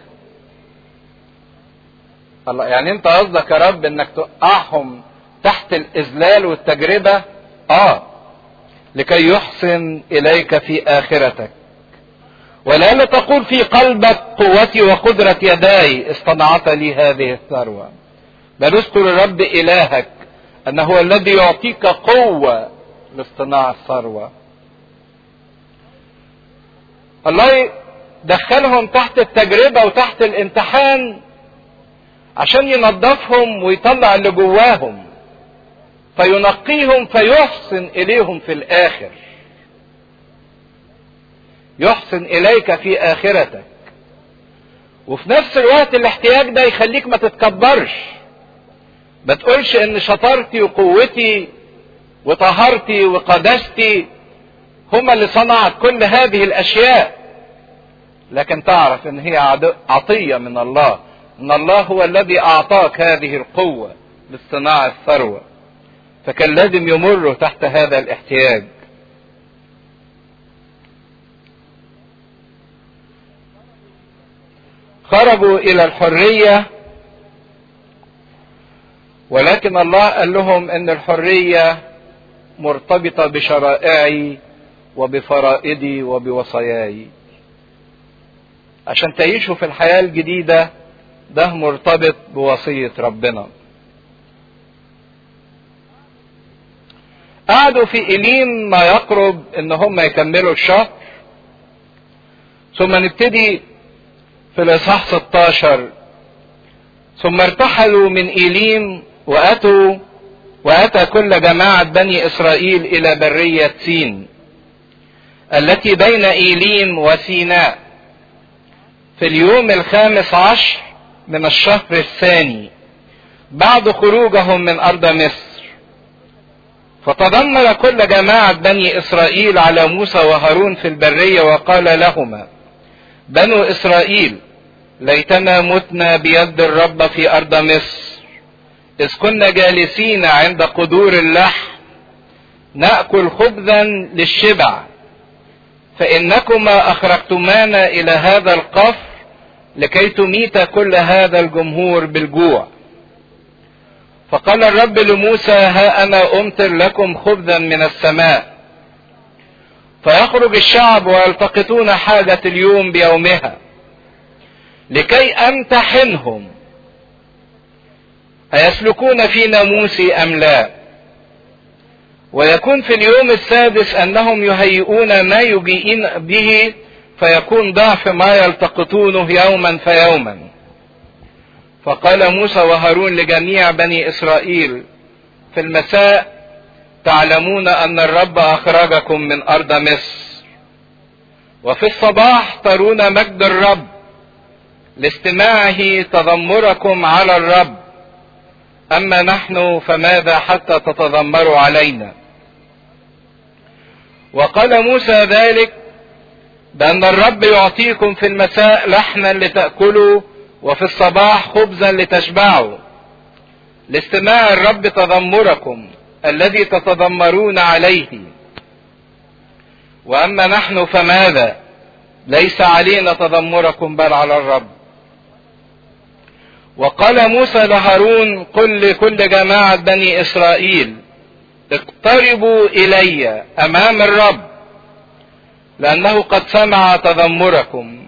الله، يعني انت قصدك يا رب انك توقعهم تحت الاذلال والتجربة؟ لكي يحسن اليك في اخرتك، ولا تقول في قلبك قوتي وقدرة يداي اصطنعت لي هذه الثروة، بل اذكر الرب الهك انه هو الذي يعطيك قوة لاصطناع الثروة. الله دخلهم تحت التجربة وتحت الامتحان عشان ينظفهم ويطلع اللي جواهم، فينقيهم فيحسن اليهم في الاخر. يحسن اليك في اخرتك. وفي نفس الوقت الاحتياج ده يخليك ما تتكبرش، ما تقولش ان شطارتي وقوتي وطهارتي وقداستي هما اللي صنعت كل هذه الاشياء، لكن تعرف ان هي عطية من الله، ان الله هو الذي اعطاك هذه القوة لاصطناع الثروة. فكان لازم يمروا تحت هذا الاحتياج. خرجوا الى الحرية، ولكن الله قال لهم ان الحرية مرتبطة بشرائعي وبفرائضي وبوصاياي. عشان تعيشوا في الحياة الجديدة ده مرتبط بوصية ربنا. قعدوا في إليم ما يقرب ان هم يكملوا الشهر، ثم نبتدي في الإصحاح 16. ثم ارتحلوا من إليم وأتى كل جماعة بني إسرائيل إلى برية سين التي بين إليم وسيناء في اليوم 15 من الشهر الثاني بعد خروجهم من أرض مصر. فتذمر كل جماعة بني إسرائيل على موسى وهارون في البرية وقال لهما: بنو إسرائيل، ليتنا متنا بيد الرب في أرض مصر، إذ كنا جالسين عند قدور اللحم نأكل خبزا للشبع، فإنكما أخرجتمانا إلى هذا القفر لكي تميت كل هذا الجمهور بالجوع. فقال الرب لموسى: ها أنا أمطر لكم خبزا من السماء، فيخرج الشعب ويلتقطون حاجة اليوم بيومها، لكي أمتحنهم أيسلكون في ناموسي أم لا. ويكون في اليوم السادس أنهم يهيئون ما يجيئون به، فيكون ضعف ما يلتقطونه يوما فيوما. فقال موسى وهارون لجميع بني إسرائيل: في المساء تعلمون أن الرب أخرجكم من أرض مصر، وفي الصباح ترون مجد الرب لاستماعه تذمركم على الرب، أما نحن فماذا حتى تتذمروا علينا. وقال موسى ذلك بأن الرب يعطيكم في المساء لحما لتأكلوا، وفي الصباح خبزا لتشبعوا، لاستماع الرب تذمركم الذي تتذمرون عليه. وأما نحن فماذا؟ ليس علينا تذمركم بل على الرب. وقال موسى لهارون: قل لكل جماعة بني إسرائيل: اقتربوا إلي أمام الرب، لأنه قد سمع تذمركم.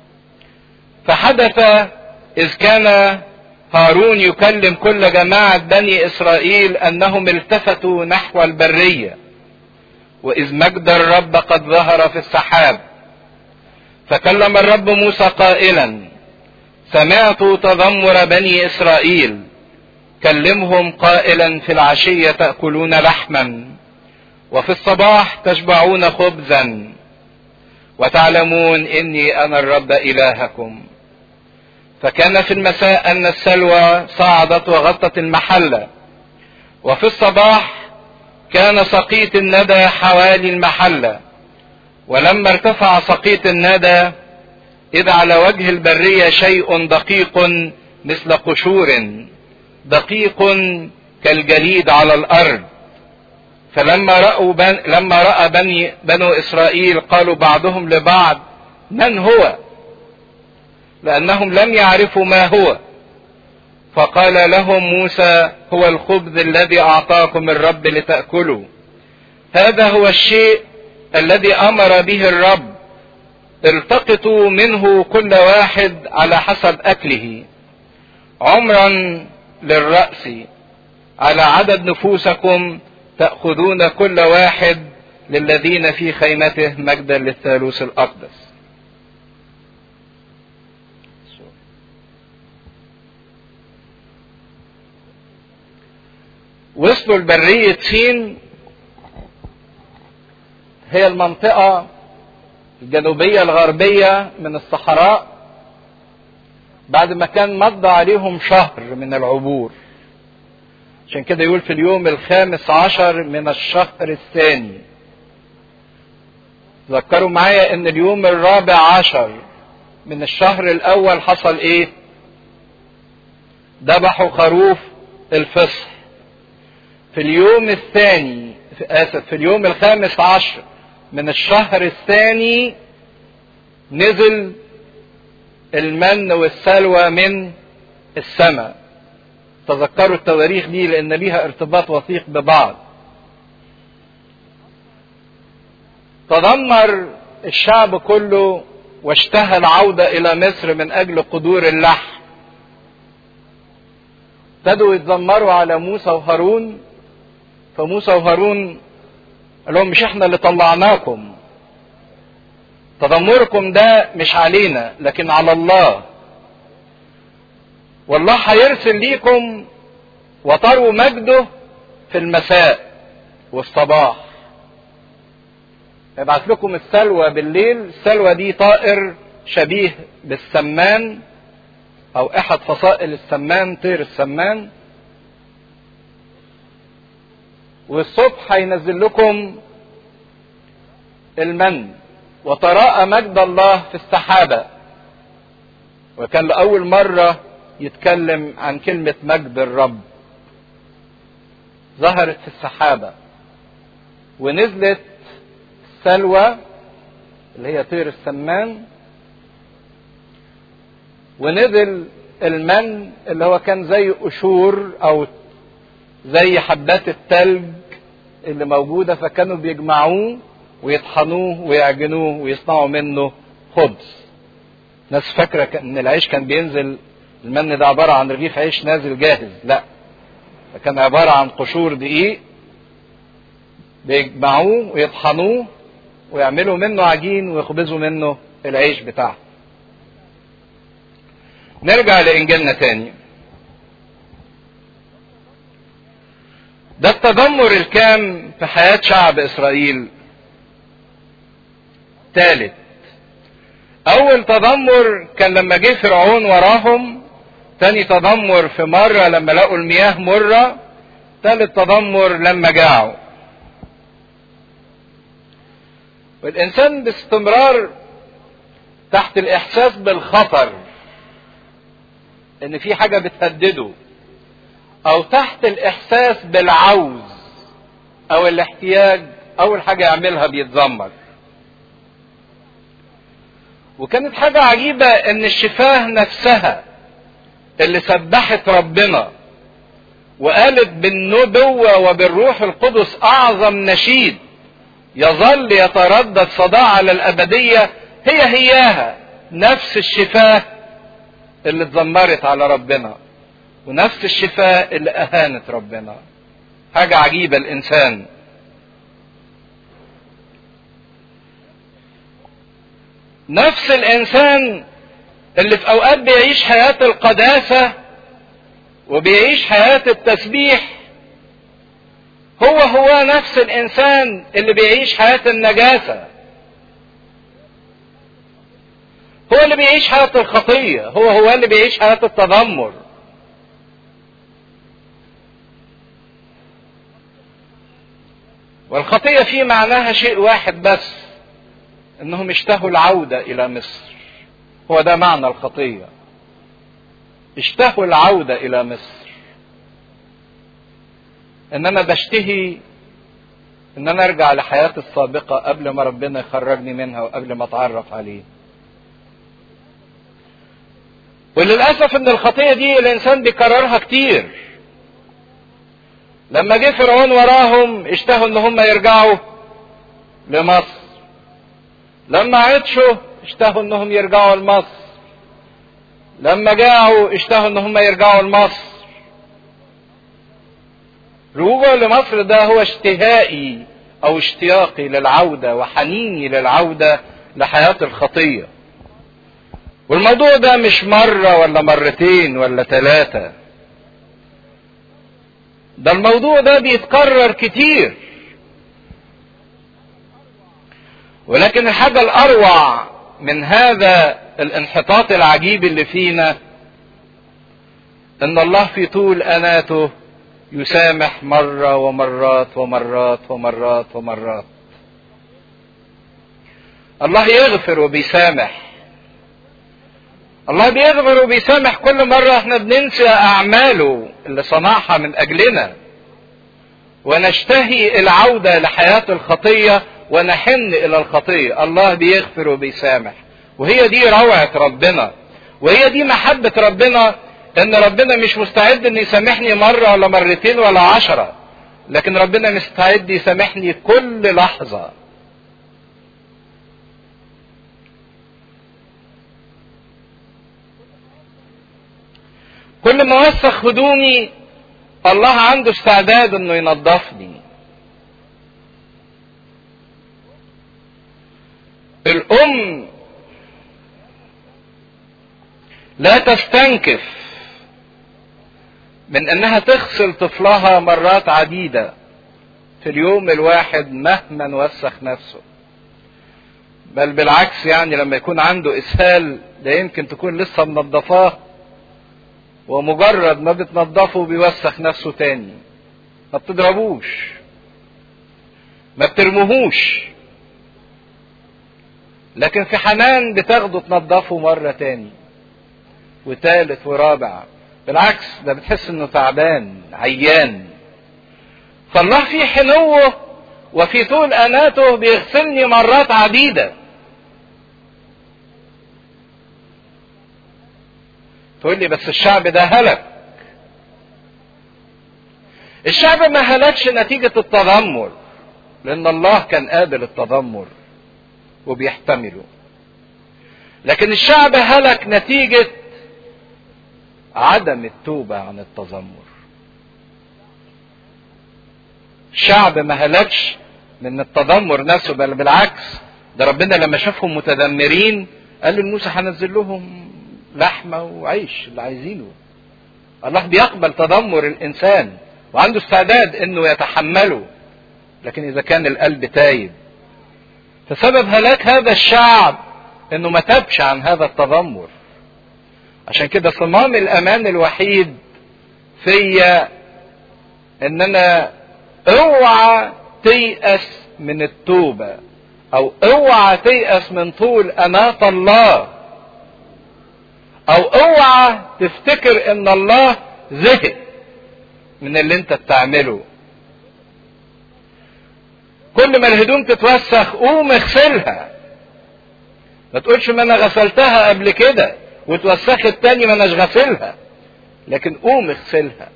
فحدث إذ كان هارون يكلم كل جماعة بني إسرائيل أنهم التفتوا نحو البرية، وإذ مجد الرب قد ظهر في السحاب. فكلم الرب موسى قائلا: سمعت تذمر بني إسرائيل، كلمهم قائلا: في العشية تأكلون لحما، وفي الصباح تشبعون خبزا، وتعلمون إني أنا الرب إلهكم. فكان في المساء أن السلوى صعدت وغطت المحلة، وفي الصباح كان سقيط الندى حوالي المحلة. ولما ارتفع سقيط الندى إذ على وجه البرية شيء دقيق مثل قشور، دقيق كالجليد على الأرض. فلما رأى بنو إسرائيل قالوا بعضهم لبعض: من هو؟ لأنهم لم يعرفوا ما هو. فقال لهم موسى: هو الخبز الذي أعطاكم الرب لتأكلوا، هذا هو الشيء الذي أمر به الرب، التقطوا منه كل واحد على حسب أكله، عمرا للرأس، على عدد نفوسكم تأخذون كل واحد للذين في خيمته مجدا للثالوث الأقدس. وصلوا البرية سين، هي المنطقة الجنوبية الغربية من الصحراء، بعد ما كان مضى عليهم شهر من العبور. عشان كده يقول في اليوم 15 من الشهر الثاني. تذكروا معايا ان اليوم 14 من الشهر الاول حصل ايه؟ ذبحوا خروف الفصح. في اليوم الثاني في اليوم 15 من الشهر الثاني نزل المن والسلوى من السماء. تذكروا التواريخ دي لان ليها ارتباط وثيق ببعض. تذمر الشعب كله واشتهى العودة الى مصر من اجل قدور اللحم. ابتدوا يتذمروا على موسى وهارون، فموسى وهارون قال لهم مش احنا اللي طلعناكم، تذمركم ده مش علينا لكن على الله، والله هيرسل ليكم وتروا مجده في المساء والصباح. يبعث لكم السلوى بالليل. السلوى دي طائر شبيه بالسمان او احد فصائل السمان، طير السمان. والصبح هينزل لكم المن. وتراءى مجد الله في السحابة، وكان لأول مرة يتكلم عن كلمة مجد الرب. ظهرت في السحابة ونزلت السلوى اللي هي طير السمان، ونزل المن اللي هو كان زي قشور او زي حبات التلج اللي موجودة، فكانوا بيجمعوه ويطحنوه ويعجنوه ويصنعوا منه خبز. ناس فاكرة ان العيش كان بينزل، المن ده عبارة عن رغيف عيش نازل جاهز، لا، كان عبارة عن قشور دقيق بيجمعوه ويطحنوه ويعملوا منه عجين ويخبزوا منه العيش بتاعه. نرجع لإنجيلنا تاني. ده التذمر الكام في حياة شعب إسرائيل. ثالث، أول تذمر كان لما جه فرعون وراهم. تاني تذمر في مرة لما لقوا المياه مرة. ثالث تذمر لما جاعوا. والإنسان باستمرار تحت الإحساس بالخطر، إن في حاجة بتهدده، أو تحت الإحساس بالعوز أو الاحتياج، أول حاجة يعملها بيتذمر. وكانت حاجة عجيبة إن الشفاه نفسها اللي سبحت ربنا وقالت بالنبوة وبالروح القدس أعظم نشيد يظل يتردد صداع على الأبدية، هياها نفس الشفاه اللي اتذمرت على ربنا، ونفس الشفاه اللي أهانت ربنا. حاجة عجيبة الإنسان. نفس الإنسان اللي في أوقات بيعيش حياة القداسة وبيعيش حياة التسبيح، هو نفس الإنسان اللي بيعيش حياة النجاسة، هو اللي بيعيش حياة الخطية، هو اللي بيعيش حياة التذمر. والخطية في معناها شيء واحد بس، انهم اشتهوا العودة الى مصر. هو ده معنى الخطية، اشتهوا العودة الى مصر. ان انا بشتهي ان انا ارجع لحياتي السابقة قبل ما ربنا يخرجني منها وقبل ما اتعرف عليه. وللأسف ان الخطية دي الانسان بيكررها كتير. لما جه فرعون وراهم اشتهوا ان هم يرجعوا لمصر. لما عطشوا اشتهوا انهم يرجعوا لمصر. لما جاعوا اشتهوا ان هم يرجعوا لمصر. رجوعه لمصر ده هو اشتهائي او اشتياقي للعودة وحنيني للعودة لحياة الخطية. والموضوع ده مش مرة ولا مرتين ولا 3، ده الموضوع ده بيتكرر كتير. ولكن الحاجة الأروع من هذا الانحطاط العجيب اللي فينا ان الله في طول أناته يسامح مرة ومرات ومرات ومرات ومرات. الله يغفر وبيسامح. الله بيغفر وبيسامح كل مرة احنا بننسى أعماله اللي صنعها من أجلنا ونشتهي العودة لحياة الخطية ونحن إلى الخطية. الله بيغفر وبيسامح، وهي دي روعة ربنا. وهي دي محبة ربنا، ان ربنا مش مستعد ان يسامحني مرة ولا مرتين ولا 10، لكن ربنا مستعد يسامحني كل لحظة. كل ما وسخ هدومي الله عنده استعداد انه ينظفني. الام لا تستنكف من انها تغسل طفلها مرات عديدة في اليوم الواحد مهما وسخ نفسه، بل بالعكس يعني لما يكون عنده اسهال ده يمكن تكون لسه منظفاه، ومجرد ما بتنظفه بيوسخ نفسه تاني. ما بتضربوش، ما بترموهوش، لكن في حنان بتاخده تنظفه مرة تاني وتالت ورابع. بالعكس ده بتحس انه تعبان عيان. فالله في حنوه وفي طول اناته بيغسلني مرات عديدة. تقول لي بس الشعب ده هلك. الشعب ما هلكش نتيجة التذمر، لان الله كان قابل التذمر وبيحتمله، لكن الشعب هلك نتيجة عدم التوبة عن التذمر. الشعب ما هلكش من التذمر نفسه، بل بالعكس ده ربنا لما شافهم متذمرين قال لموسى هنزل لهم لحمة وعيش اللي عايزينه. الله بيقبل تذمر الانسان وعنده استعداد انه يتحمله، لكن اذا كان القلب تايب. فسبب هلاك هذا الشعب انه ما تابش عن هذا التذمر. عشان كده صمام الامان الوحيد فيا ان انا اوعى تيأس من التوبة، او اوعى تيأس من طول اناة الله، او اوعى تفتكر ان الله زهق من اللي انت بتعمله. كل ما الهدوم تتوسخ قوم اغسلها. ما تقولش ما انا غسلتها قبل كده وتوسخت تاني ما اناش غسلها، لكن قوم اغسلها.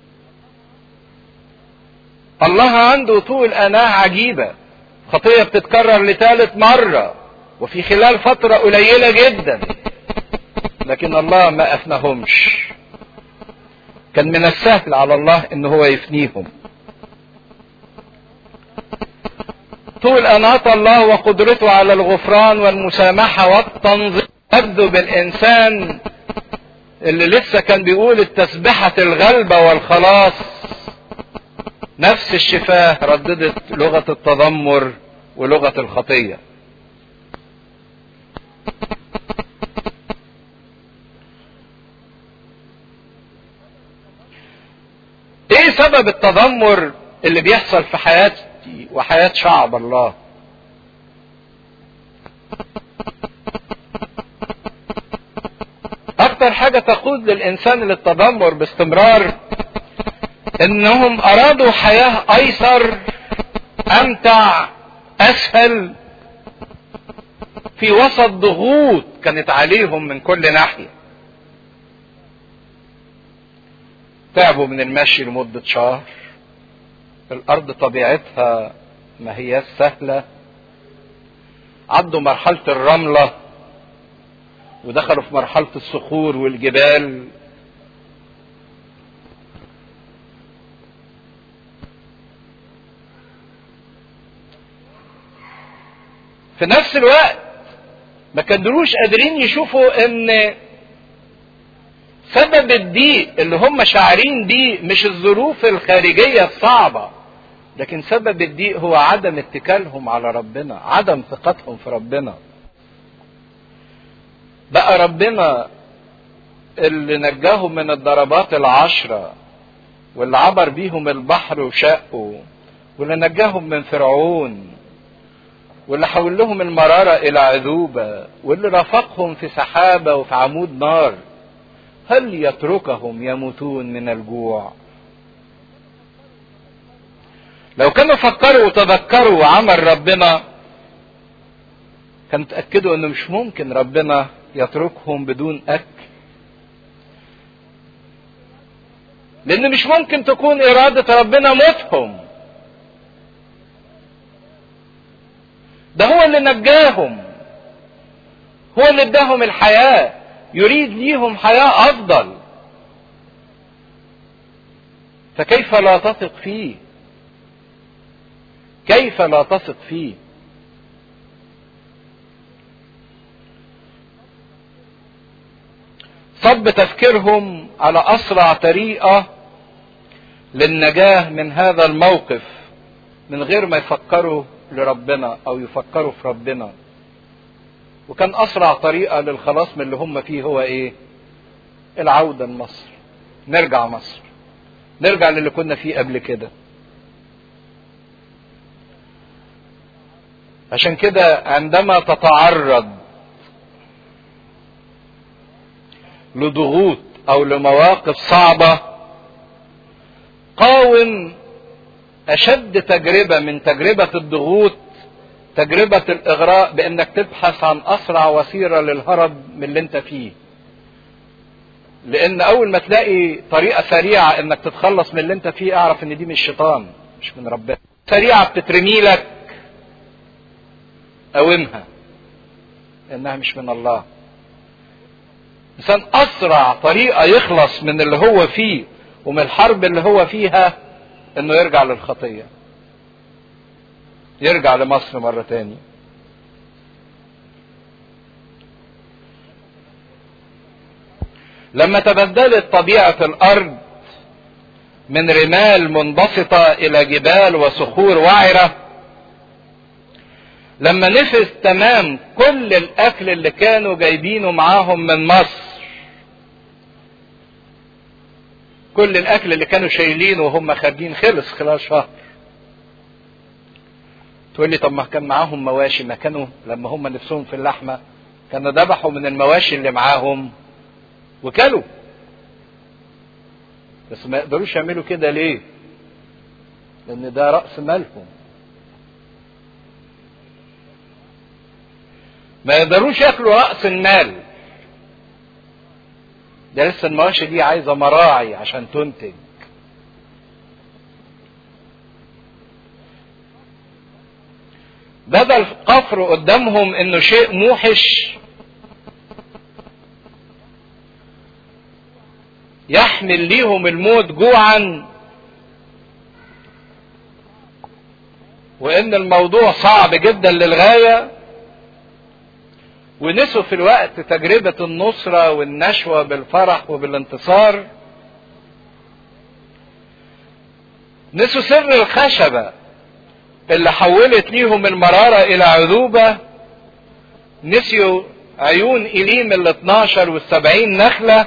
الله عنده طول اناه عجيبة. خطية بتتكرر لثالث مرة وفي خلال فترة قليلة جدا، لكن الله ما افناهمش. كان من السهل على الله ان هو يفنيهم. طول أناة الله وقدرته على الغفران والمسامحة والتنظيم تبدو بالإنسان اللي لسه كان بيقول التسبحة الغلبة والخلاص. نفس الشفاه رددت لغة التذمر ولغة الخطية. ايه سبب التذمر اللي بيحصل في حياتي وحياة شعب الله؟ اكتر حاجة تقود للانسان للتذمر باستمرار انهم ارادوا حياة ايسر امتع اسهل في وسط ضغوط كانت عليهم من كل ناحية. تعبوا من المشي لمدة شهر، الارض طبيعتها ما هي سهلة، عدوا مرحلة الرملة ودخلوا في مرحلة الصخور والجبال. في نفس الوقت ما كانوش قادرين يشوفوا ان سبب الضيق اللي هم شاعرين بيه مش الظروف الخارجية الصعبة، لكن سبب الضيق هو عدم اتكالهم على ربنا، عدم ثقتهم في ربنا. بقى ربنا اللي نجاهم من الضربات 10 واللي عبر بيهم البحر وشقه، واللي نجاهم من فرعون، واللي حول لهم المرارة الى عذوبة، واللي رافقهم في سحابة وفي عمود نار، هل يتركهم يموتون من الجوع؟ لو كانوا فكروا وتذكروا عمل ربنا كانوا تأكدوا انه مش ممكن ربنا يتركهم بدون اكل؟ لان مش ممكن تكون ارادة ربنا موتهم. ده هو اللي نجاهم، هو اللي اداهم الحياة، يريد ليهم حياة افضل، فكيف لا تثق فيه؟ كيف لا تثق فيه؟ صب تفكيرهم على اسرع طريقة للنجاة من هذا الموقف من غير ما يفكروا لربنا او يفكروا في ربنا. وكان اسرع طريقة للخلاص من اللي هم فيه هو ايه؟ العودة لمصر. نرجع مصر، نرجع للي كنا فيه قبل كده. عشان كده عندما تتعرض لضغوط او لمواقف صعبة، قاوم اشد تجربة من تجربة الضغوط تجربة الاغراء بانك تبحث عن اسرع وسيلة للهرب من اللي انت فيه. لان اول ما تلاقي طريقة سريعة انك تتخلص من اللي انت فيه، اعرف ان دي من الشيطان مش من ربنا. سريعة بتترمي لك، قاومها انها مش من الله. انسان اسرع طريقة يخلص من اللي هو فيه ومن الحرب اللي هو فيها انه يرجع للخطية، يرجع لمصر مرة تاني. لما تبدلت طبيعة الارض من رمال منبسطة الى جبال وصخور وعرة، لما نفذ تمام كل الاكل اللي كانوا جايبينه معاهم من مصر، كل الاكل اللي كانوا شايلينه وهم خارجين خلص خلال شهر. تقول لي طب ما كان معاهم مواشي، ما كانوا لما هم نفسهم في اللحمة كانوا ذبحوا من المواشي اللي معاهم وكلوا. بس ما يقدروش يعملوا كده ليه؟ لان ده رأس مالهم. ما يقدروش ياكلوا رأس المال ده، لسه المواشي دي عايزة مراعي عشان تنتج. بدل القفر قدامهم انه شيء موحش يحمل ليهم الموت جوعا، وان الموضوع صعب جدا للغاية، ونسوا في الوقت تجربة النصرة والنشوة بالفرح وبالانتصار. نسوا سر الخشبة اللي حولت ليهم المرارة الى عذوبة. نسيوا عيون إليم ال12 وال70 نخلة.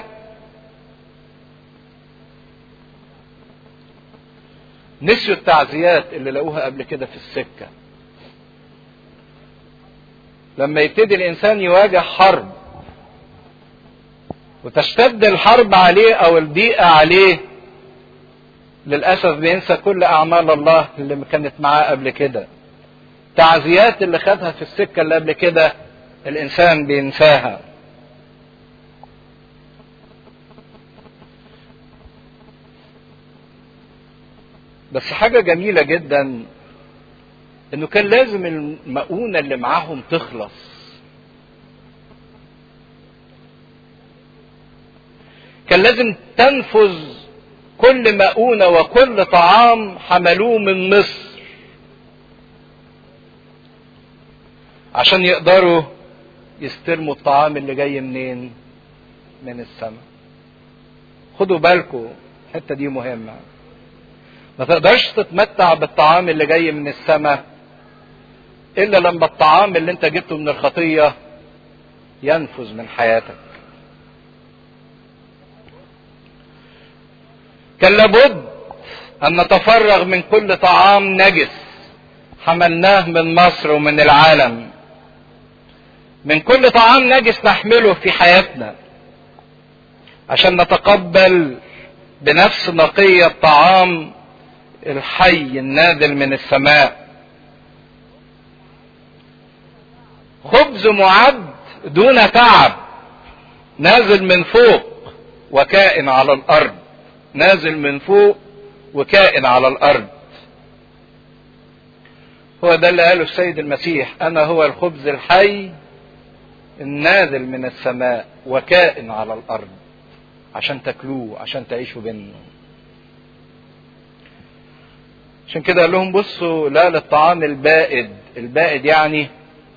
نسيوا التعزيات اللي لقوها قبل كده في السكة. لما يبتدي الانسان يواجه حرب وتشتد الحرب عليه او الضيقة عليه، للأسف بينسى كل اعمال الله اللي كانت معاه قبل كده. تعزيات اللي خدها في السكة اللي قبل كده الانسان بينساها. بس حاجة جميلة جدا انه كان لازم المؤونة اللي معاهم تخلص. كان لازم تنفذ كل مؤونة وكل طعام حملوه من مصر عشان يقدروا يستلموا الطعام اللي جاي منين؟ من السماء. خدوا بالكم الحتة دي مهمة. ما تقدرش تتمتع بالطعام اللي جاي من السماء الا لما الطعام اللي انت جبته من الخطية ينفذ من حياتك. كان لابد ان نتفرغ من كل طعام نجس حملناه من مصر ومن العالم، من كل طعام نجس نحمله في حياتنا، عشان نتقبل بنفس نقية الطعام الحي النازل من السماء. خبز معد دون تعب نازل من فوق وكائن على الارض، نازل من فوق وكائن على الارض. هو ده اللي قاله السيد المسيح: انا هو الخبز الحي النازل من السماء وكائن على الارض، عشان تاكلوه، عشان تعيشوا بينه. عشان كده قال لهم: بصوا لا للطعام البائد. البائد يعني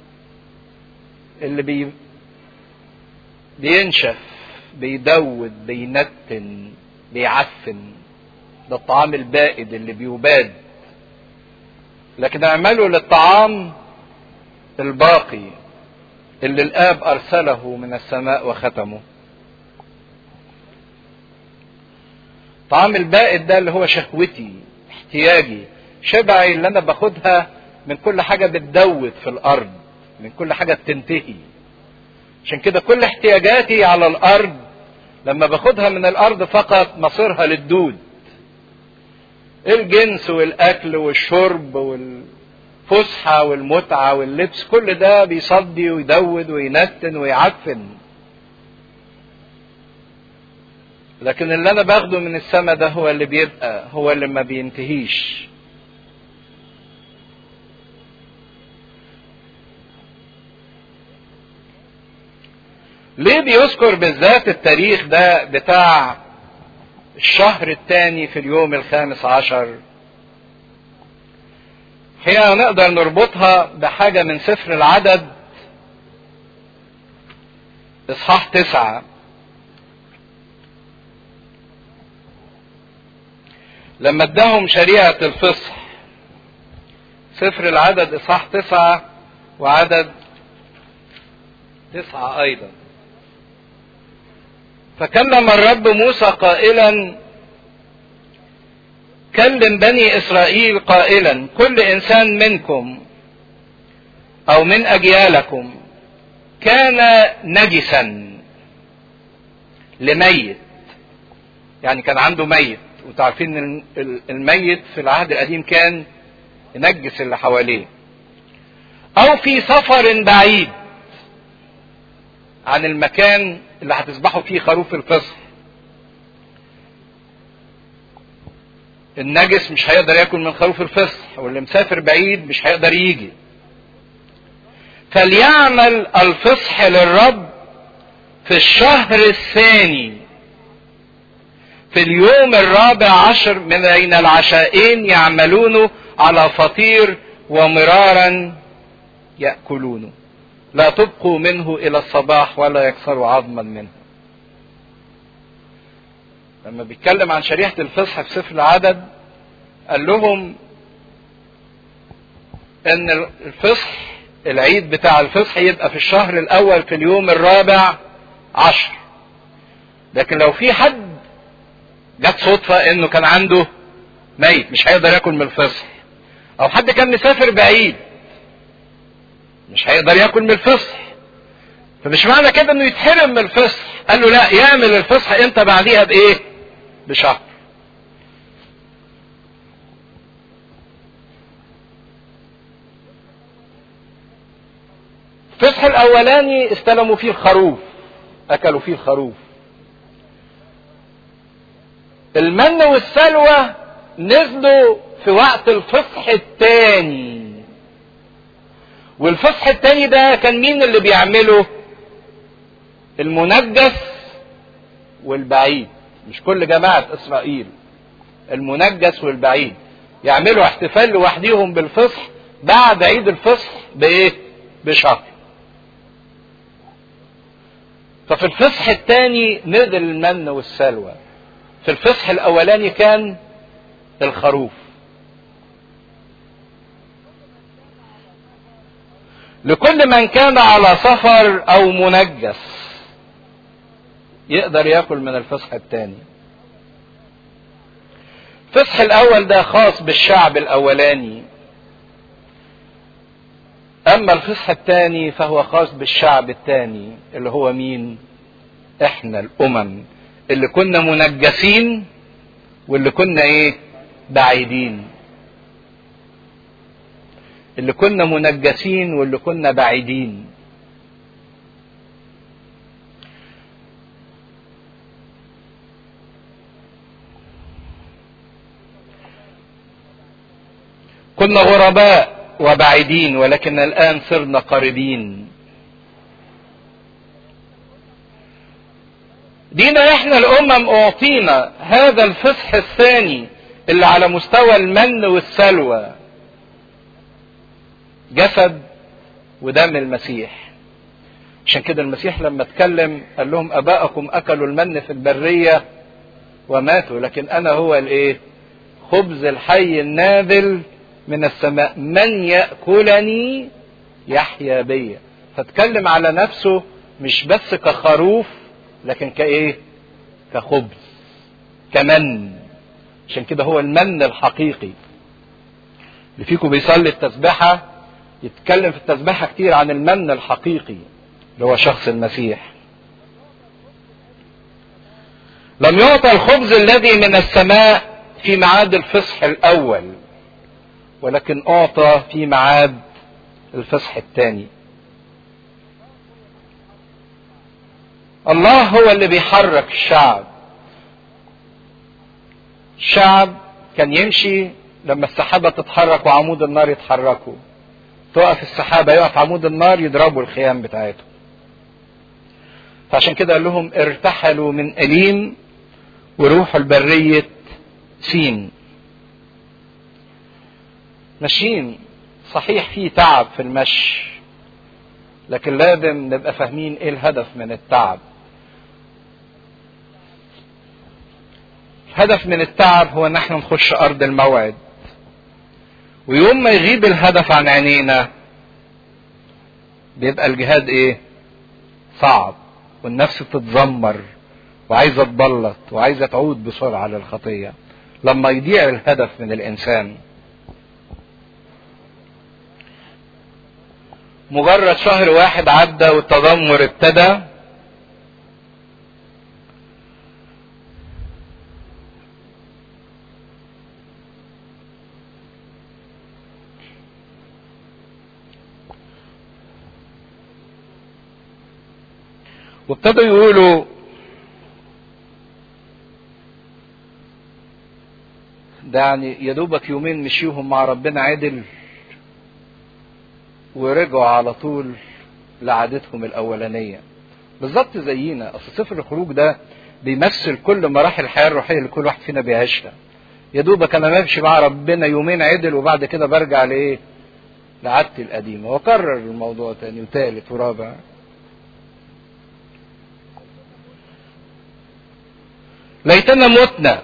اللي بينشف، بيدود، بينتن، بيعفن. ده الطعام البائد اللي بيباد. لكن اعملوا للطعام الباقي اللي الآب أرسله من السماء وختمه. الطعام البائد ده اللي هو شهوتي، احتياجي، شبعي اللي أنا باخدها من كل حاجة بتدوت في الأرض، من كل حاجة بتنتهي. عشان كده كل احتياجاتي على الأرض لما باخدها من الأرض فقط مصيرها للدود. الجنس والأكل والشرب والفسحة والمتعة واللبس، كل ده بيصدي ويدود وينتن ويعفن. لكن اللي أنا باخده من السماء ده هو اللي بيبقى، هو اللي ما بينتهيش. ليه بيذكر بالذات التاريخ ده بتاع الشهر الثاني في اليوم 15؟ هي نقدر نربطها بحاجة من سفر العدد إصحاح 9. لما اداهم شريعة الفصح. سفر العدد إصحاح 9 وعدد 9 أيضا. فكلم الرب موسى قائلا: كلم بني إسرائيل قائلا: كل إنسان منكم أو من أجيالكم كان نجسا لميت، يعني كان عنده ميت، وتعرفين الميت في العهد القديم كان ينجس اللي حواليه، أو في سفر بعيد عن المكان اللي هتذبحوا فيه خروف الفصح. النجس مش هيقدر ياكل من خروف الفصح، واللي مسافر بعيد مش هيقدر يجي. فليعمل الفصح للرب في الشهر الثاني في اليوم 14 من بين العشاءين، يعملونه على فطير ومرارا يأكلونه، لا تبقوا منه إلى الصباح ولا يكسروا عظما منه. لما بيتكلم عن شريعة الفصح في سفر العدد قال لهم ان الفصح، العيد بتاع الفصح يبقى في الشهر الاول في اليوم 14. لكن لو في حد جت صدفة انه كان عنده ميت مش هيقدر ياكل من الفصح، او حد كان مسافر بعيد مش هيقدر ياكل من الفصح، فمش معنى كده انه يتحرم من الفصح. قال له لا، يعمل الفصح امتى؟ بعديها بايه؟ بشهر. الفصح الاولاني استلموا فيه الخروف، اكلوا فيه الخروف. المن والسلوى نزلوا في وقت الفصح الثاني. والفصح الثاني ده كان مين اللي بيعمله؟ المنجس والبعيد، مش كل جماعة اسرائيل، المنجس والبعيد يعملوا احتفال لوحديهم بالفصح بعد عيد الفصح بايه؟ بشهر. ففي الفصح الثاني نزل المن والسلوى، في الفصح الاولاني كان الخروف. لكل من كان على سفر او منجس يقدر ياكل من الفصح الثاني. الفصح الاول ده خاص بالشعب الاولاني، اما الفصح الثاني فهو خاص بالشعب الثاني اللي هو مين؟ احنا الامم اللي كنا منجسين واللي كنا ايه؟ بعيدين. اللي كنا منجسين واللي كنا بعيدين. كنا غرباء وبعيدين ولكن الآن صرنا قريبين. دينا احنا الأمم أعطينا هذا الفصح الثاني اللي على مستوى المن والسلوى، جسد ودم المسيح. عشان كده المسيح لما اتكلم قال لهم اباءكم اكلوا المن في البرية وماتوا، لكن انا هو الايه؟ خبز الحي النازل من السماء، من يأكلني يحيا بي. فاتكلم على نفسه مش بس كخروف لكن كايه؟ كخبز، كمن. عشان كده هو المن الحقيقي. اللي فيكم بيصلي التسبيحة يتكلم في التسبيحة كتير عن المن الحقيقي اللي هو شخص المسيح. لم يعطى الخبز الذي من السماء في ميعاد الفصح الأول، ولكن أعطى في ميعاد الفصح الثاني. الله هو اللي بيحرك الشعب. الشعب كان يمشي لما السحابة تتحرك وعمود النار يتحركوا، تقف السحابة يقف عمود النار يضربوا الخيام بتاعتهم. فعشان كده قال لهم ارتحلوا من إليم وروحوا البرية سين. ماشيين صحيح في تعب في المشي، لكن لازم نبقى فاهمين ايه الهدف من التعب. الهدف من التعب هو ان احنا نخش ارض الموعد، ويوم ما يغيب الهدف عن عينينا بيبقى الجهاد ايه؟ صعب، والنفس تتذمر وعايزة تبلط وعايزة تعود بسرعة للخطية لما يضيع الهدف من الانسان. مجرد شهر واحد عدى والتذمر ابتدى، وابتدوا يقولوا ده يعني يا دوبك يومين مشيهم مع ربنا عدل ورجعوا على طول لعادتهم الاولانيه. بالظبط زينا. اصل سفر الخروج ده بيمثل كل مراحل الحياه الروحيه اللي كل واحد فينا بيعيشها. يا دوبك انا بمشي مع ربنا يومين عدل وبعد كده برجع لايه؟ لعادتي القديمه، واكرر الموضوع تاني وتالت ورابع. ليتنا متنا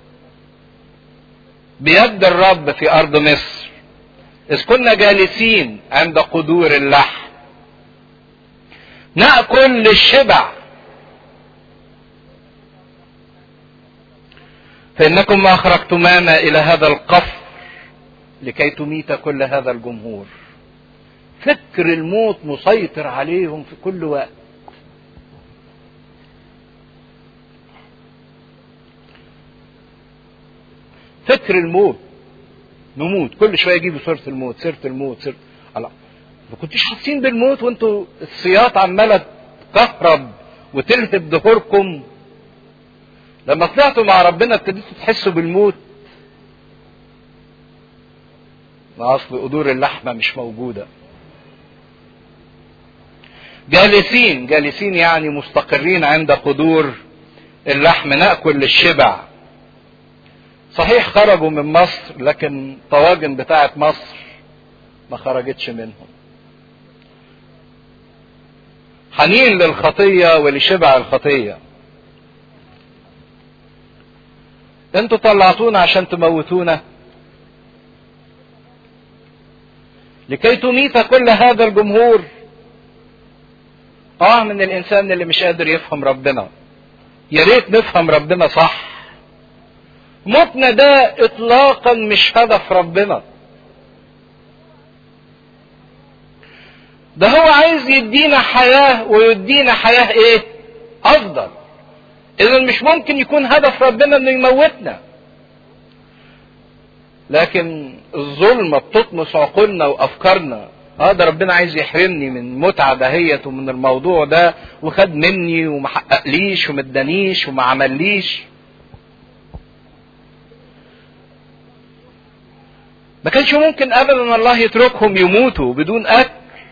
بيد الرب في ارض مصر، إذ كنا جالسين عند قدور اللحم نأكل للشبع، فإنكم ما أخرجتمانا إلى هذا القفر لكي تميت كل هذا الجمهور. فكر الموت مسيطر عليهم في كل وقت. فكر الموت، نموت كل شويه يجيبوا سيره الموت، سيره الموت، سيره الله. ما كنتوش حاسين بالموت وانتوا السياط عماله تكهرب وتلهب ظهوركم؟ لما طلعتوا مع ربنا ابتديتوا تحسوا بالموت؟ ما اصل قدور اللحمه مش موجوده. جالسين يعني مستقرين عند قدور اللحم، ناكل للشبع. صحيح خرجوا من مصر لكن طواجن بتاعه مصر ما خرجتش منهم. حنين للخطيه ولشبع الخطيه. انتوا طلعتونا عشان تموتونا لكي تميت كل هذا الجمهور. من الانسان اللي مش قادر يفهم ربنا. يا ريت نفهم ربنا صح. موتنا ده اطلاقا مش هدف ربنا. ده هو عايز يدينا حياة ويدينا حياة ايه؟ افضل. اذا مش ممكن يكون هدف ربنا انه يموتنا. لكن الظلمة بتطمس عقولنا وافكارنا. ده ربنا عايز يحرمني من متعة دهيت ومن الموضوع ده، وخد مني وما حققليش وما ادانيش وما عمليش. ما كانش ممكن ابدا الله يتركهم يموتوا بدون اكل.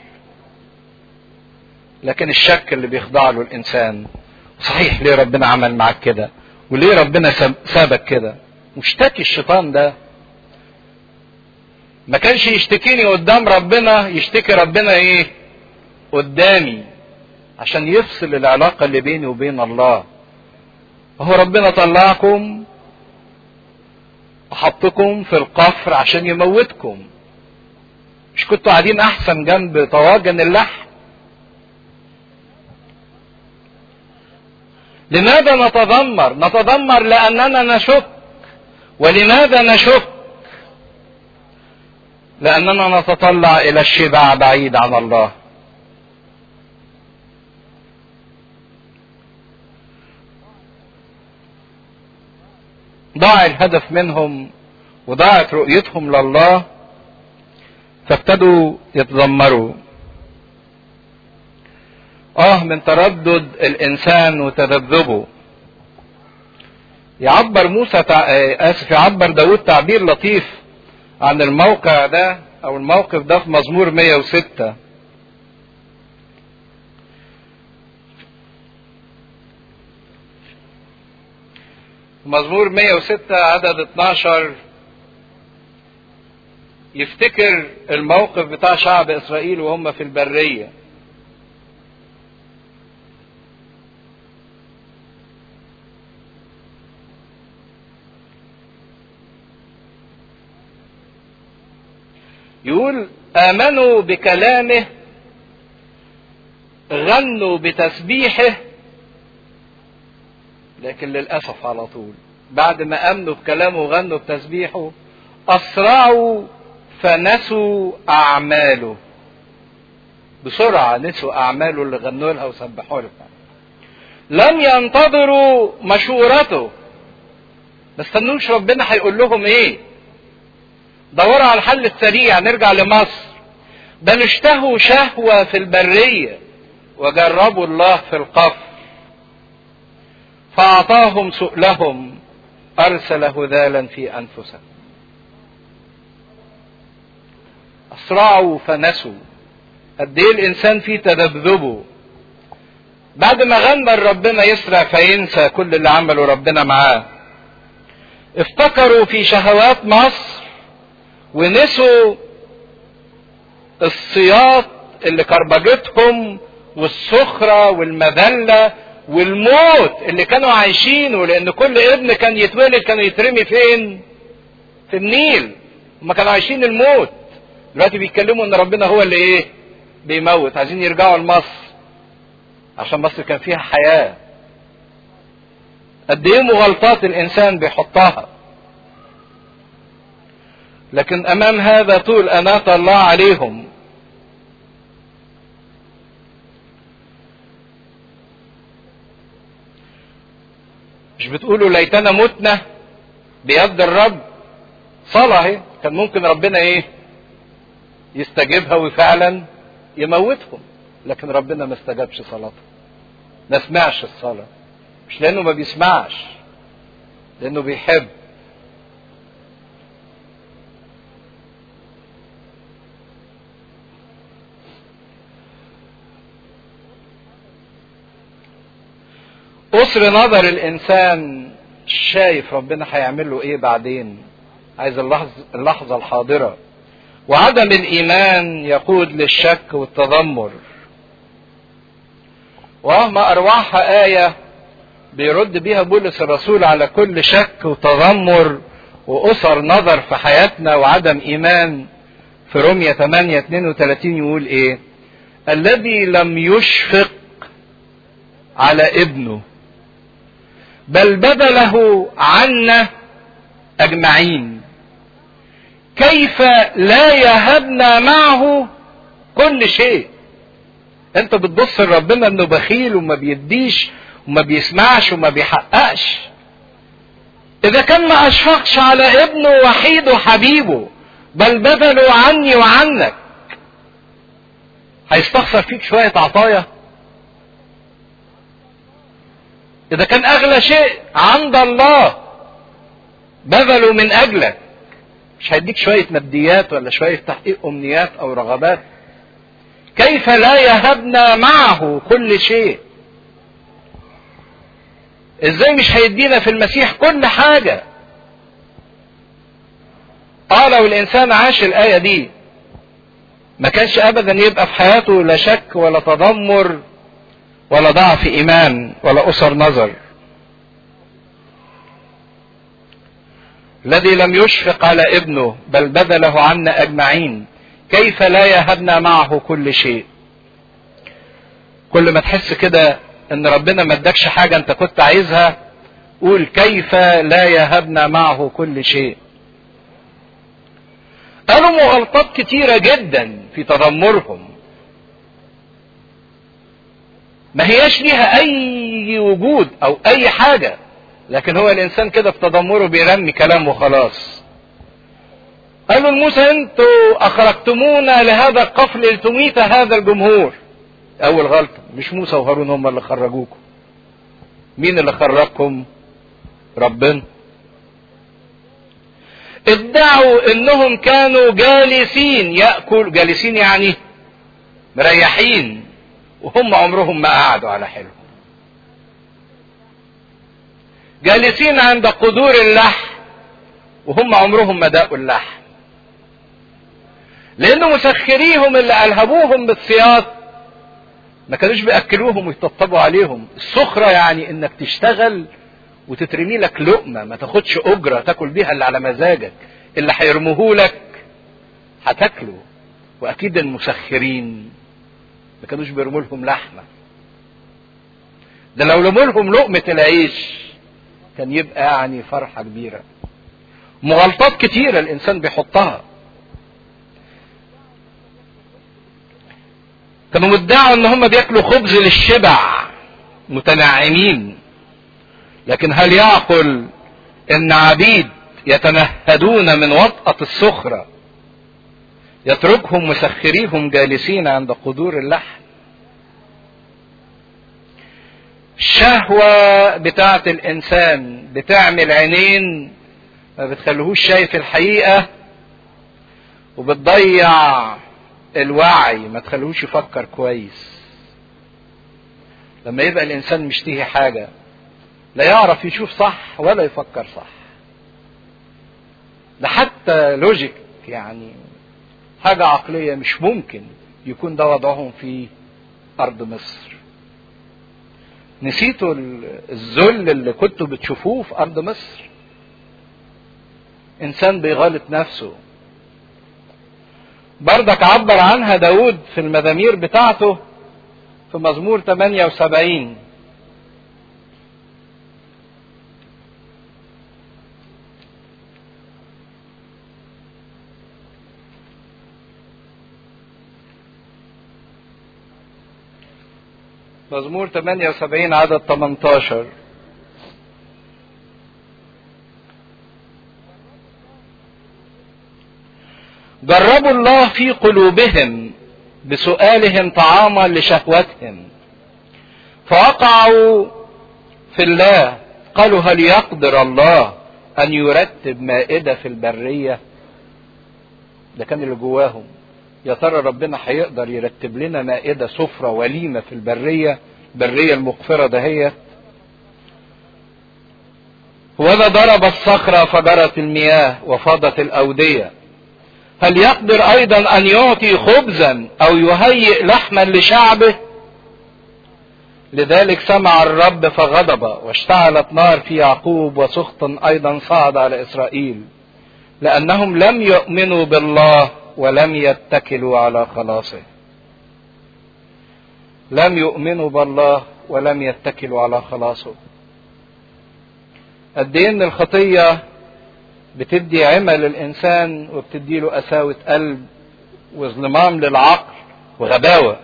لكن الشك اللي بيخضع له الانسان، صحيح ليه ربنا عمل معاك كده؟ وليه ربنا سابك كده؟ مشتكي الشيطان ده. ما كانش يشتكيني قدام ربنا، يشتكي ربنا ايه؟ قدامي، عشان يفصل العلاقة اللي بيني وبين الله. هو ربنا طلعكم وحطكم في القفر عشان يموتكم. مش كنتوا قاعدين احسن جنب طواجن اللحم؟ لماذا نتذمر؟ نتذمر لاننا نشك. ولماذا نشك؟ لاننا نتطلع الى الشبع بعيد عن الله. ضاع الهدف منهم وضاعت رؤيتهم لله، فابتدوا يتذمروا. من تردد الانسان وتذبذبه. يعبر داود تعبير لطيف عن الموقع ده او الموقف ده في مزمور 106. مزمور 106 عدد 12 يفتكر الموقف بتاع شعب اسرائيل وهم في البرية. يقول آمنوا بكلامه، غنوا بتسبيحه. لكن للأسف على طول بعد ما آمنوا بكلامه وغنوا بتسبيحه، أسرعوا فنسوا أعماله. بسرعة نسوا أعماله اللي غنوا لها وسبحوا لها. لم ينتظروا مشورته، ما استنوش ربنا هيقول لهم ايه. دوروا على الحل السريع، نرجع لمصر. بل اشتهوا شهوة في البرية وجربوا الله في القفر، فأعطاهم سؤلهم، أرسل هذالا في أنفسهم. أسرعوا فنسوا. قد ايه الإنسان فيه تذبذبه، بعد ما غنى ربنا يسرع فينسى كل اللي عمله ربنا معاه. افتكروا في شهوات مصر ونسوا الصياط اللي كربجتهم والسخرة والمذلة والموت اللي كانوا عايشينه، لان كل ابن كان يتولد كانوا يترمي فين؟ في النيل. هما كانوا عايشين الموت. دلوقتي بيتكلموا ان ربنا هو اللي ايه؟ بيموت. عايزين يرجعوا لمصر عشان مصر كان فيها حياة. قد ايه مغالطات الانسان بيحطها، لكن امام هذا طول اناة الله عليهم. مش بتقولوا ليتنا متنا بيد الرب؟ صلاة اهي كان ممكن ربنا ايه؟ يستجيبها وفعلا يموتهم، لكن ربنا ما استجابش صلاتهم، ما سمعش الصلاة. مش لانه ما بيسمعش، لانه بيحب. قصر نظر الانسان، شايف ربنا هيعمل له ايه بعدين، عايز اللحظة الحاضرة. وعدم الايمان يقود للشك والتذمر. وما اروعها آية بيرد بيها بولس الرسول على كل شك وتذمر وقصر نظر في حياتنا وعدم ايمان. في رومية 8:32 يقول ايه؟ الذي لم يشفق على ابنه بل بذله عنا اجمعين، كيف لا يهبنا معه كل شيء. انت بتبص لربنا انه بخيل وما بيديش وما بيسمعش وما بيحققش. اذا كان ما اشفقش على ابنه وحيده حبيبه بل بذله عني وعنك، هيستخسر فيك شوية عطايا؟ اذا كان اغلى شيء عند الله بذله من اجلك، مش هيديك شوية ماديات ولا شوية تحقيق أمنيات أو رغبات. كيف لا يهبنا معه كل شيء؟ ازاي مش هيدينا في المسيح كل حاجة؟ لو الإنسان عاش الآية دي ما كانش أبدا يبقى في حياته لا شك ولا تذمر ولا ضعف إيمان ولا قصر نظر. الذي لم يشفق على ابنه بل بذله عنا أجمعين كيف لا يهبنا معه كل شيء؟ كل ما تحس كده ان ربنا ما ادكش حاجة انت كنت عايزها قول كيف لا يهبنا معه كل شيء. قالوا مغالطات كتيرة جدا في تذمرهم ما هياش ليها اي وجود او اي حاجة، لكن هو الانسان كده في تذمره بيرمي كلام وخلاص. قالوا لموسى انتوا اخرجتمونا لهذا القفل لتميت هذا الجمهور. اول غلطة، مش موسى وهارون هم اللي خرجوكم. مين اللي خرجكم؟ ربنا. ادعوا انهم كانوا جالسين جالسين يعني مريحين، وهم عمرهم ما قعدوا على حلو. جالسين عند قدور اللحم وهم عمرهم ما داقوا اللحم، لانه مسخريهم اللي الهبوهم بالسياط ما كانوش بياكلوهم ويطبطبوا عليهم. السخرة يعني انك تشتغل وتترمي لك لقمة ما تاخدش اجرة تاكل بيها اللي على مزاجك، اللي هيرموه لك هتاكله. واكيد المسخرين ما كانوش بيرموا لهم لحمة، ده لو رموا لهم لقمة العيش كان يبقى يعني فرحة كبيرة. مغالطات كتيرة الانسان بيحطها. كانوا مدعوا ان هم بياكلوا خبز للشبع متنعمين، لكن هل يعقل ان عبيد يتنهدون من وطأة السخرة يتركهم مسخريهم جالسين عند قدور اللحم؟ الشهوة بتاعة الانسان بتعمل عينين ما بتخليهوش شايف الحقيقة، وبتضيع الوعي ما تخليهوش يفكر كويس. لما يبقى الانسان مشتهي حاجة لا يعرف يشوف صح ولا يفكر صح. ده حتى لوجيك يعني حاجة عقلية مش ممكن يكون ده وضعهم في ارض مصر. نسيتوا الذل اللي كنتوا بتشوفوه في ارض مصر؟ انسان بيغالط نفسه. بردك عبر عنها داود في المزامير بتاعته في مزمور 78. مزمور 78 عدد 18. جربوا الله في قلوبهم بسؤالهم طعاما لشهوتهم فوقعوا في الله. قالوا هل يقدر الله ان يرتب مائدة في البرية؟ ده كان اللي جواهم. يا ترى ربنا هيقدر يرتب لنا مائدة سفرة وليمة في البرية المغفرة دهيت؟ وإذا ضرب الصخرة فجرت المياه وفاضت الأودية. هل يقدر ايضا ان يعطي خبزا او يهيئ لحما لشعبه؟ لذلك سمع الرب فغضب واشتعلت نار في يعقوب وسخط ايضا صعد على اسرائيل، لانهم لم يؤمنوا بالله ولم يتكلوا على خلاصه. لم يؤمنوا بالله ولم يتكلوا على خلاصه. قد ايه ان الخطية بتدي عمى للإنسان وبتدي له قساوة قلب وظلمام للعقل وغباوة.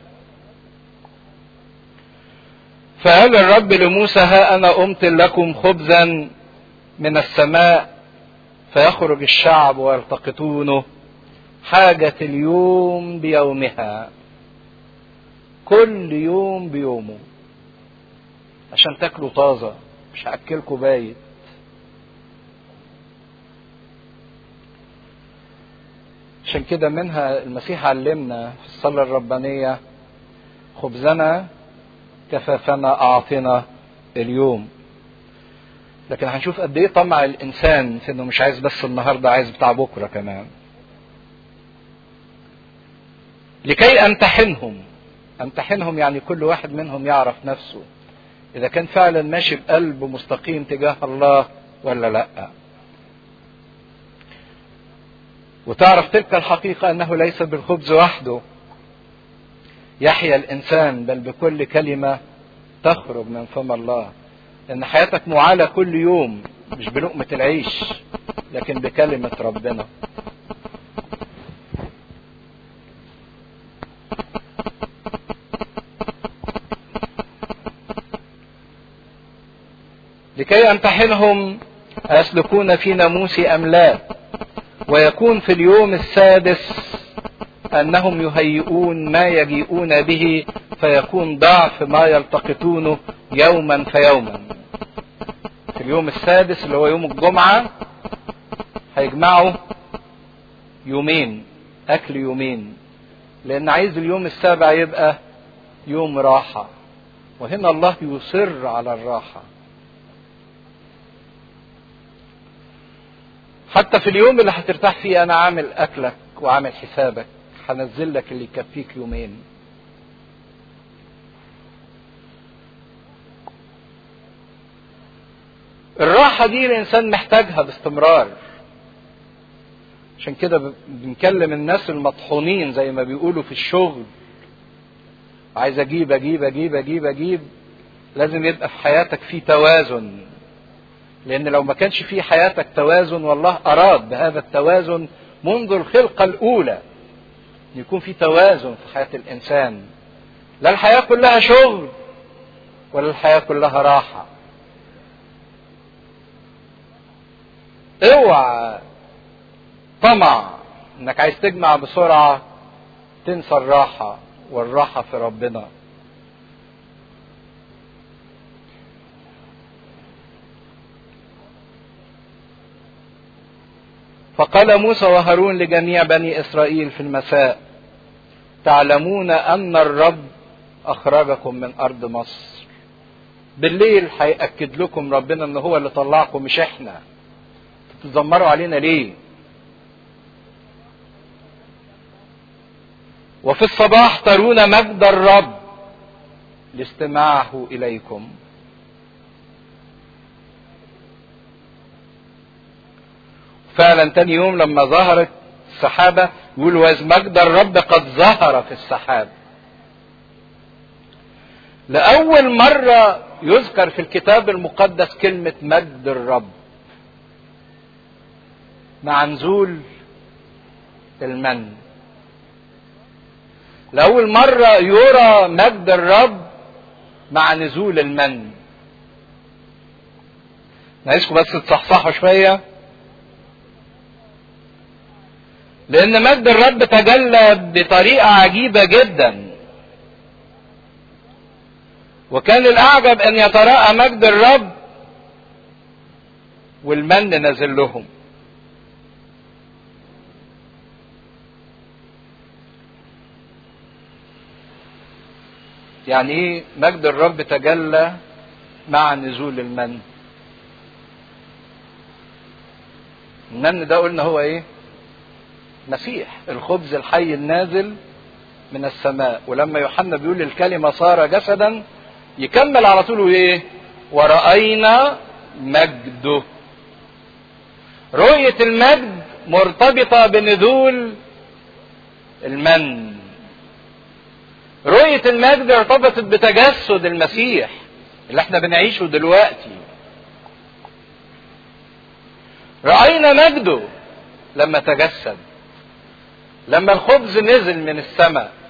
فقال الرب لموسى ها أنا أمطر لكم خبزا من السماء فيخرج الشعب ويلتقطونه حاجة اليوم بيومها، كل يوم بيومه، عشان تاكلوا طازة، مش هأكلكوا بايت. عشان كده منها المسيح علمنا في الصلاة الربانية خبزنا كفافنا أعطنا اليوم. لكن هنشوف قد ايه طمع الإنسان في انه مش عايز بس النهاردة، عايز بتاع بكرة كمان. لكي أمتحنهم يعني كل واحد منهم يعرف نفسه إذا كان فعلا ماشي بقلب مستقيم تجاه الله ولا لأ. وتعرف تلك الحقيقة أنه ليس بالخبز وحده يحيا الإنسان، بل بكل كلمة تخرج من فم الله. إن حياتك معالة كل يوم، مش بلقمة العيش لكن بكلمة ربنا. لكي أمتحنهم أيسلكون في ناموسي أم لا، ويكون في اليوم السادس أنهم يهيئون ما يجيئون به، فيكون ضعف ما يلتقطونه يوما فيوما. في اليوم السادس اللي هو يوم الجمعة هيجمعوا يومين أكل يومين، لأن عايز اليوم السابع يبقى يوم راحة، وهنا الله يصر على الراحة. حتى في اليوم اللي هترتاح فيه أنا عامل أكلك وعامل حسابك، هنزل لك اللي يكفيك يومين. الراحة دي الإنسان محتاجها باستمرار. عشان كده بنكلم الناس المطحونين زي ما بيقولوا في الشغل، عايز أجيب أجيب أجيب أجيب أجيب. لازم يبقى في حياتك في توازن، لأن لو ما كانش في حياتك توازن، والله أراد بهذا التوازن منذ الخلقة الأولى يكون في توازن في حياة الإنسان. لا الحياة كلها شغل ولا الحياة كلها راحة. اوعى طمع انك عايز تجمع بسرعة تنسى الراحة، والراحة في ربنا. فقال موسى وهارون لجميع بني إسرائيل في المساء: تعلمون أن الرب أخرجكم من أرض مصر. بالليل هيأكد لكم ربنا أن هو اللي طلعكم مش إحنا. تتذمروا علينا ليه؟ وفي الصباح ترون مجد الرب لاستماعه إليكم. فعلا تاني يوم لما ظهرت السحابة يقول: وإذ مجد الرب قد ظهر في السحاب. لأول مرة يذكر في الكتاب المقدس كلمة مجد الرب مع نزول المن. لأول مرة يرى مجد الرب مع نزول المن. عايزكم بس تصحصحوا شوية، لأن مجد الرب تجلى بطريقة عجيبة جدا، وكان الأعجب أن يتراءى مجد الرب والمن نزل لهم. يعني ايه مجد الرب تجلى مع نزول المن؟ المن ده قلنا هو ايه؟ مسيح، الخبز الحي النازل من السماء. ولما يوحنا بيقول الكلمة صار جسدا، يكمل على طول ايه؟ ورأينا مجده. رؤية المجد مرتبطة بنزول المن. رؤية المجد ارتبطت بتجسد المسيح اللي احنا بنعيشه دلوقتي. رأينا مجده لما تجسد، لما الخبز نزل من السماء.